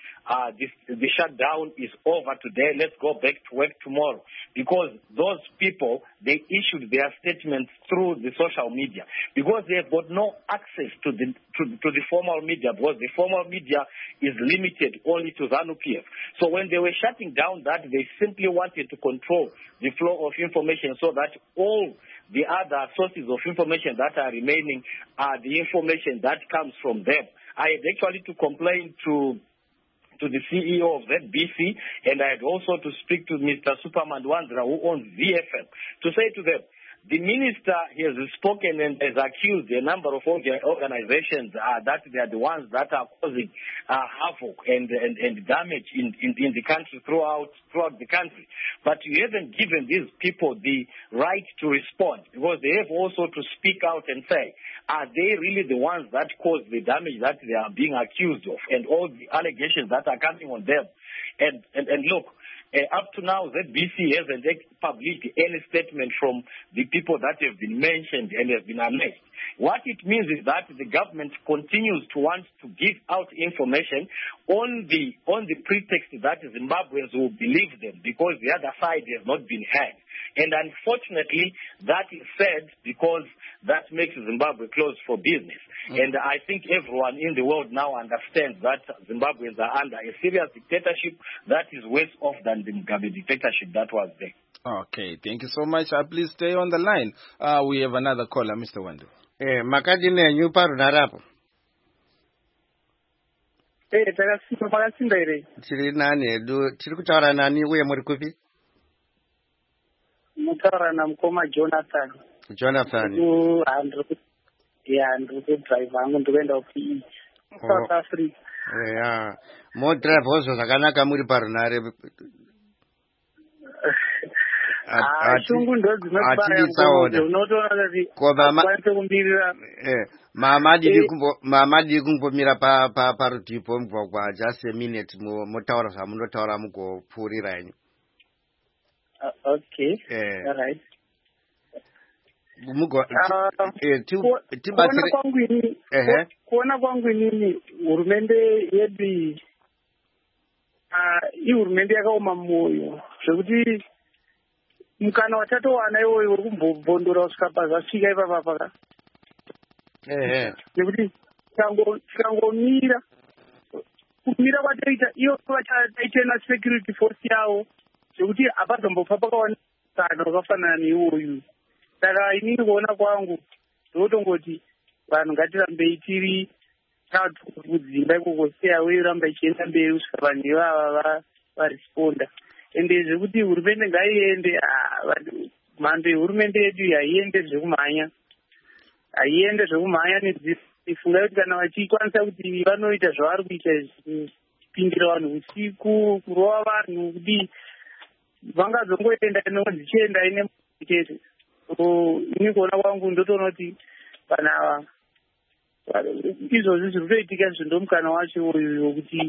Speaker 3: the shutdown is over today, let's go back to work tomorrow? Because those people, they issued their statements through the social media, because they have got no access to the formal media, because the formal media is limited only to ZANU-PF. So when they were shutting down that, they simply wanted to control the flow of information so that all the other sources of information that are remaining are the information that comes from them. I had actually to complain to the CEO of ZBC, and I had also to speak to Mr. Superman Wanzra, who owns VFM, to say to them, the minister has spoken and has accused a number of organizations that they are the ones that are causing havoc and damage in the country, throughout the country. But you haven't given these people the right to respond, because they have also to speak out and say, are they really the ones that caused the damage that they are being accused of, and all the allegations that are coming on them? And look, up to now, ZBC hasn't published any statement from the people that have been mentioned and have been alleged. What it means is that the government continues to want to give out information on the pretext that Zimbabweans will believe them, because the other side has not been heard. And unfortunately, that is said because that makes Zimbabwe closed for business. And I think everyone in the world now understands that Zimbabweans are under a serious dictatorship that is worse off than the Mugabe dictatorship that was there.
Speaker 1: Okay, thank you so much. Please stay on the line. We have another caller, Mr. Wando.
Speaker 2: Makati nenyu parunharapo.
Speaker 9: Takatsinda ere.
Speaker 2: Tiri nani hedu, tiri kutaura nani uye muri kupi?
Speaker 9: Mutaura namukoma Jonathan.
Speaker 2: Jonathan.
Speaker 9: Ndiri kudrive hangu ndikuenda kuPE. South Africa.
Speaker 2: Yeah. Modrive also zvakanaka muri parunhare.
Speaker 9: Shungu ndo dzinotibara unotoona kuti kumbirira.
Speaker 2: Mamadi kumbomira parutivi pomugwagwa just a minute motaura zvamunotaura mugopfuurira henyu.
Speaker 9: Okay. All right. kuona kwangu inini hurumende yedu ihurumende yakaoma mwoyo zvekuti mukana watatowana iwoyo uri kumbobhondora kusvika pazvasvika ipapapa nekuti tikangomira kumira kwatoita iyo vachataitena security force yavo zvekuti hapazombofa pakawanikana wakafanana neiwoyu. Saka inini kuona kwangu ndinotongoti vanhu ngatirambei tiri tatu kudzimba ikoko seyawe iramba ichienda mberi kusvika vanhu ivava varesponda ende zvekuti hurumende ngaiende mhando yehurumende yedu haiende zvekumhanya ifunga kuti kana vachikwanisa kuti vanoita zvavari kuita kupindira vanhu usiku kurova vanhu kuti vangazongoenda dzichienda ine chete. Ini kuona kwangu ndotoona kuti kana izvozvi zviri kutoitika zvindomukana wacho uyu wokuti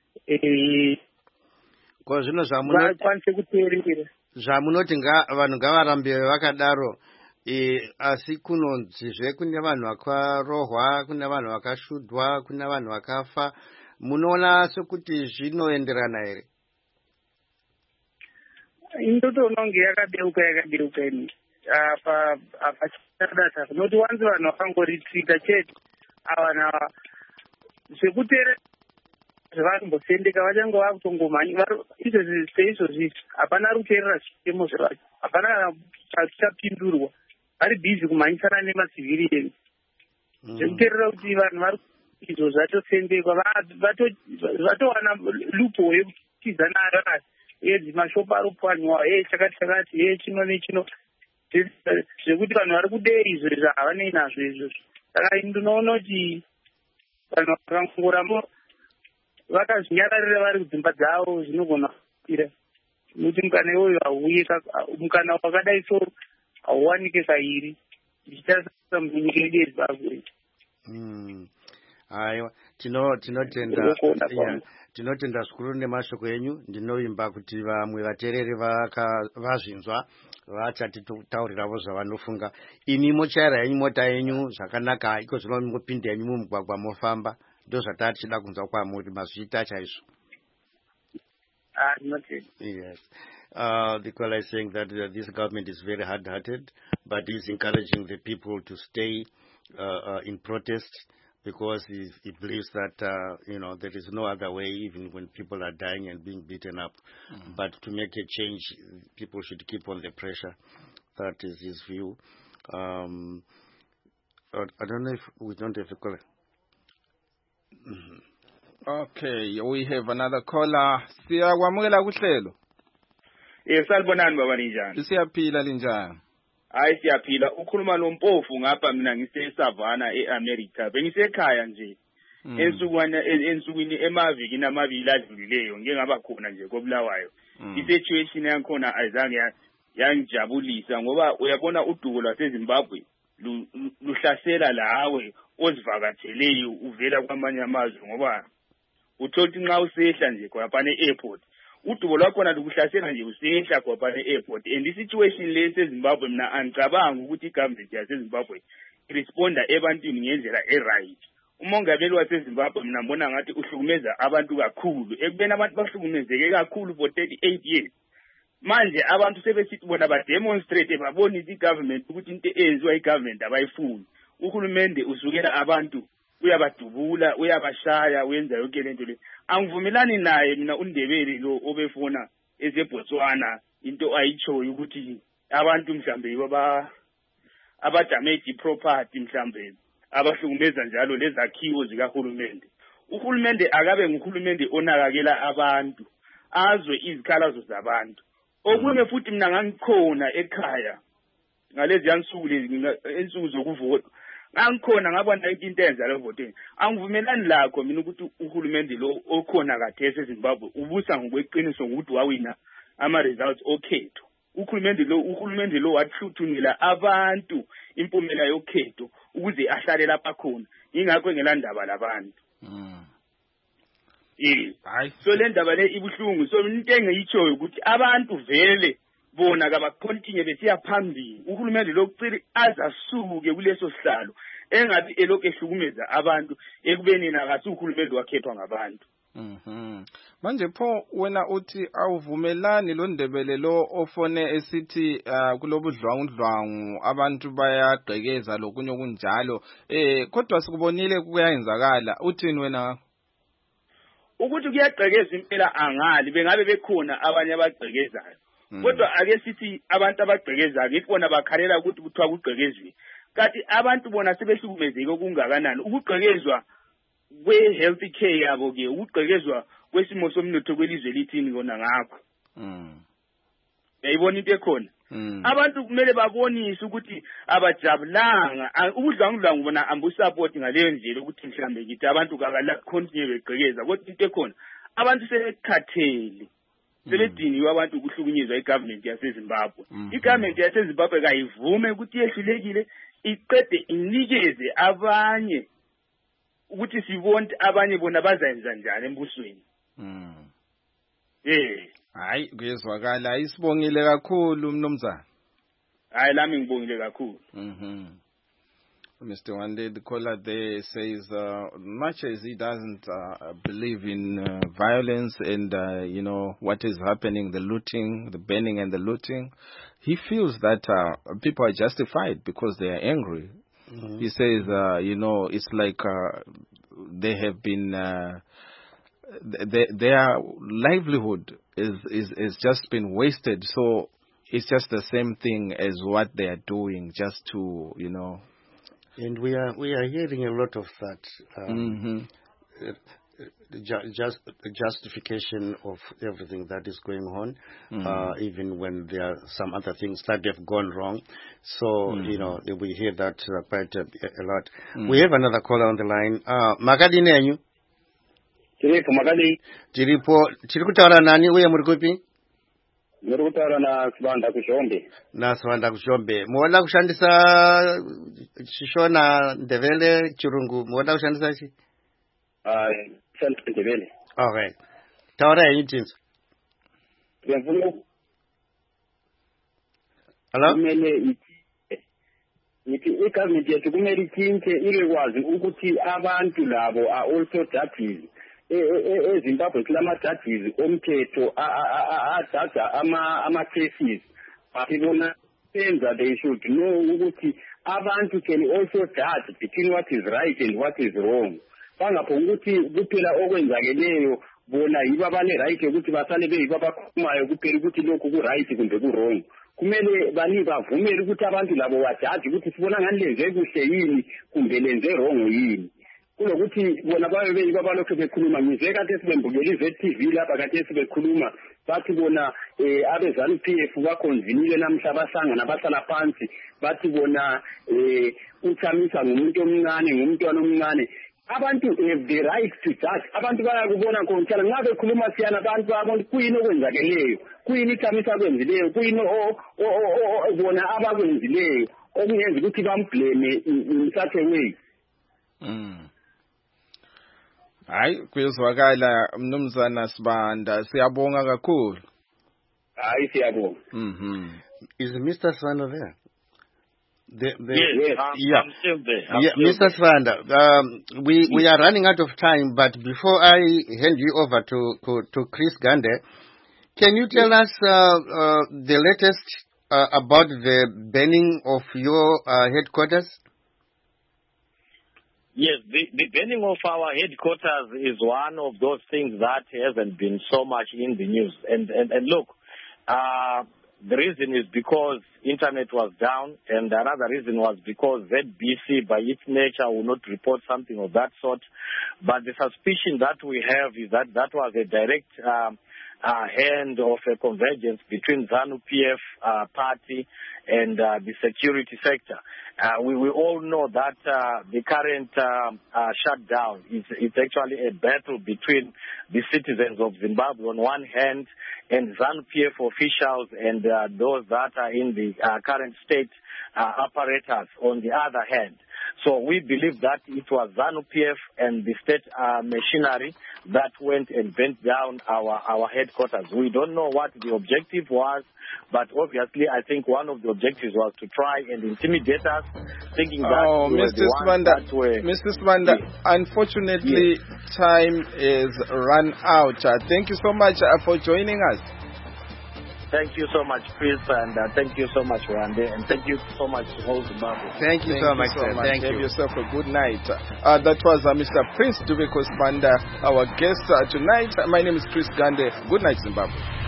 Speaker 2: zvino
Speaker 9: vakwanise kuteerera
Speaker 2: zvamunoti vanhu ngavarambe vakadaro. Asi kunonzizve kune vanhu vakarohwa, kune vanhu vakashudwa, kune vanhu vakafa. Munoona sekuti zvinoenderana here?
Speaker 9: Ndotoona kunge yakadeuka ini pachidata kunoti wanzi vanhu vakangoritrita chete avanhu zvekuteerera zvavanombosendeka vachange vakutongomhanya izvozvi seizvozvi hapana ruteerera zvitemo zvevacho, hapana kana chichapindurwa, vari bhizi kumhanyisana nemasivhirieni zvekuteerera kuti vanhu vari izvo zvatosendekwa vatowana lupo yekutiza nayo mashopu ari kupwanywa chakati chino nechino zvekuti vanhu vari kudei izvo zvavanei nazvo izvozvo. Saka ndinoona kuti vanhu vakangoramba vakazvinyararira vari kudzimba dzavo zvinogona kuitira nokuti mukana iwoyo hauuye, mukana wakadai so hauwanike kairi zvichitarisa munyika yedu yeZimbabwe.
Speaker 2: Aiwa, tinotenda zvikuru nemashoko enyu. Ndinovimba kuti vamwe vateereri vazvinzwa vachatitaurirawo zvavanofunga. Imi mochaira henyu mota yenyu zvakanaka, iko zvino mopinda henyu mumugwagwa mofamba. Ndo zvatati tichida kunzwa kwamuri mazviita chaizvo. Yes. The caller is saying that this government is very hard-hearted, but is encouraging the people to stay in protest because he believes that there is no other way, even when people are dying and being beaten up. But to make a change, people should keep on the pressure. That is his view. I don't know if we don't have a caller.
Speaker 1: Okay, we have another caller. Siyakwamukela kuhlelo.
Speaker 10: Salibonani baba linjani?
Speaker 1: Siyaphila linjani?
Speaker 10: Hayi siyaphila. Ukhuluma nompofu ngapha mina ngiseSavannah eAmerica. Bengisekhaya nje. Ensukwini emavikini amabili adlulileyo ngeke ngaba khona nje koBulawayo. I-situation yakhona ayizange yangijabulisa ngoba uyabona udubo lwaseZimbabwe luhlasela lawe ozivakatheleyo uvela kwamanye amazwe ngoba uthothi nxa usehla nje kwaphana e-airport udubo lwakhona lukuhlasela nje usehla kwaphana e-airport. And i-situation le eseZimbabwe mina angicabanga ukuthi igovernment yaseZimbabwe iresponda ebantwini ngendlela e-right. Umongameli waseZimbabwe mina ngibona ngathi uhlukumeza abantu kakhulu, ekubeni abantu bahlukumezeke kakhulu for 38 years. Manje abantu sebesithi bona bademonstrate babonisa igovernment ukuthi into eyenziwa igovernment abayifuni. Uhulumende usukela abantu uyabadubula, uyabashaya, uyenza yonke lento le. Angivumelani naye mina uNdebele lo obefona ezeBotswana into ayichoyo ukuthi abantu mhlambe abadamage property mhlambe abahlukumeza njalo lezakhiwo zikahulumende. Uhulumende akabe nguhulumende onakakela abantu, azwe izikhalazo zabantu. Okunye futhi mina ngangikhona ekhaya ngalezi insuku zokuvota. Ngangikhona ngabona into enza le voteni. Angivumelani lakho mina ukuthi uhulumende lo okhona kade eZimbabwe ubusa ngokweqiniso ukuthi wawina ama results okhetho. Uhulumende lo wathluthunela abantu impumela yokhetho ukuze ahlale lapha khona. Ingakho ngelandaba labantu. So le ndaba le ibuhlungu. So into engiyichoyo ukuthi abantu vele bona kabakontinue besiya phambili uhulumende lokucila azasuke kuleso sihlalo engathi elokhu ehlukumeza abantu ekubeni nakasi uhulumende wakhethwa ngabantu.
Speaker 1: Manje pho wena uthi awuvumelani lo Ndebele lo ofone esithi kulobudlwangudlwangu abantu bayagqekeza lokunye okunjalo kodwa sikubonile kuyayenzakala uthini wena?
Speaker 10: Ukuthi kuyagqekeza impela angali bengabe bekhona abanye abagqekezayo kodwa ake sithi abantu abagqekezayo ngithi bona bakhalela ukuthi kuthiwa kugqekezwe kanti abantu bona sebehlukumezeke okungakanani ukugqekezwa kwe-health care yabo ke ukugqekezwa kwesimo somnotho kwelizwe lithini kona ngakho. Yayibona into ekhona abantu kumele babonise ukuthi abajabulanga ubudlwangudlwangu bona ambusupport ngaleyo ndlela ukuthi mhlambe ngithi abantu kakala continue begqekeza kodwa into ekhona abantu sebekhathele sebediniwe abantu ukuhlukunyezwa igovernment yaseZimbabwe. Igovernment yaseZimbabwe kayivume ukuthi yehlulekile iqede inikeze abanye ukuthi sibone abanye bona bazayenza njani embusweni.
Speaker 1: Hayi kuyezwakala ayisibongile kakhulu mnumzana.
Speaker 10: Hayi lami ngibongile kakhulu.
Speaker 1: Mr. Wande, the caller there says much as he doesn't believe in violence and what is happening, the looting, the burning and the looting, he feels that people are justified because they are angry. He says it's like they have been their livelihood is just been wasted, so it's just the same thing as what they are doing just to
Speaker 2: And we are hearing a lot of that. Just the justification of everything that is going on, even when there are some other things that have gone wrong. So, we hear that quite a lot. We have another caller on the line. Makadi nenyu?
Speaker 11: Chiripo Makadi.
Speaker 2: Chiri kutaura nani uye muri kupi?
Speaker 11: Muri kutaura na Swanda Kushombe.
Speaker 2: Na Swanda Kushombe. Muoda kushandisa Shishona Ndebele Chirungu. Muoda kushandisa chi?
Speaker 11: Ndebele.
Speaker 2: Okay. Taura yintinzo. Hello?
Speaker 11: Igovernment yethu kumele itshintshe ikwazi ukuthi abantu labo are also judges. eZimbabwe kulama-judges omthetho ajaja ama-cases but bona senza they should know ukuthi abantu can also judge between what is right and what is wrong. Bangaphonga ukuthi kuphela okwenzakeleyo bona yibo abane-right ukuthi basale beyibo abakhumayo kuphela ukuthi lokhu ku-right kumbe ku-wrong. Kumele bavumele ukuthi abantu labo bajaji ukuthi sibona ngani lenze kuhle yini kumbe lenze wrong yini. Kulokuthi bona babe beyibo abalokhu bekhuluma ngize kade sibembukela iZTV lapha kade sibekhuluma bathi bona abezanu PF bakonvinile namhla basanga nabahlala phansi bathi bona uthamisa ngumuntu omncane ngumntwana omncane. Abantu have the right to judge. Abantu bayakubona konjalo ngabe bekhuluma siyana abantu babona kuyini okwenzakeleyo kuyini ithamisa kwenzileyo kuyini bona abakwenzileyo okungenza ukuthi bamblame in such a way.
Speaker 1: Hayi kuyezwakala mnumzana Sibanda siyabonga kakhulu.
Speaker 11: Hayi siyabonga.
Speaker 2: Is Mr. Swanda there?
Speaker 11: Yes, I'm still there.
Speaker 2: Mr. Swanda, we are running out of time, but before I hand you over to Chris Gande, can you tell us the latest about the burning of your headquarters?
Speaker 12: Yes, the burning of our headquarters is one of those things that hasn't been so much in the news. And look, the reason is because internet was down, and another reason was because ZBC, by its nature, will not report something of that sort. But the suspicion that we have is that that was a direct hand of a convergence between ZANU-PF party and the security sector. We all know that the current shutdown is actually a battle between the citizens of Zimbabwe on one hand and ZANU-PF officials and those that are in the current state apparatus on the other hand. So we believe that it was ZANU-PF and the state machinery that went and bent down our headquarters. We don't know what the objective was, but obviously I think one of the objectives was to try and intimidate us, thinking that
Speaker 1: Mr. Sibanda, unfortunately, time is run out. Thank you so much for joining us.
Speaker 12: Thank you so much, Chris, and thank you so much, Rande, and thank you so much to whole Zimbabwe.
Speaker 2: Thank you so much, sir. Thank you.
Speaker 1: Have yourself a good night. That was Mr. Prince Dubeko Sibanda, our guest tonight. My name is Chris Gande. Good night, Zimbabwe.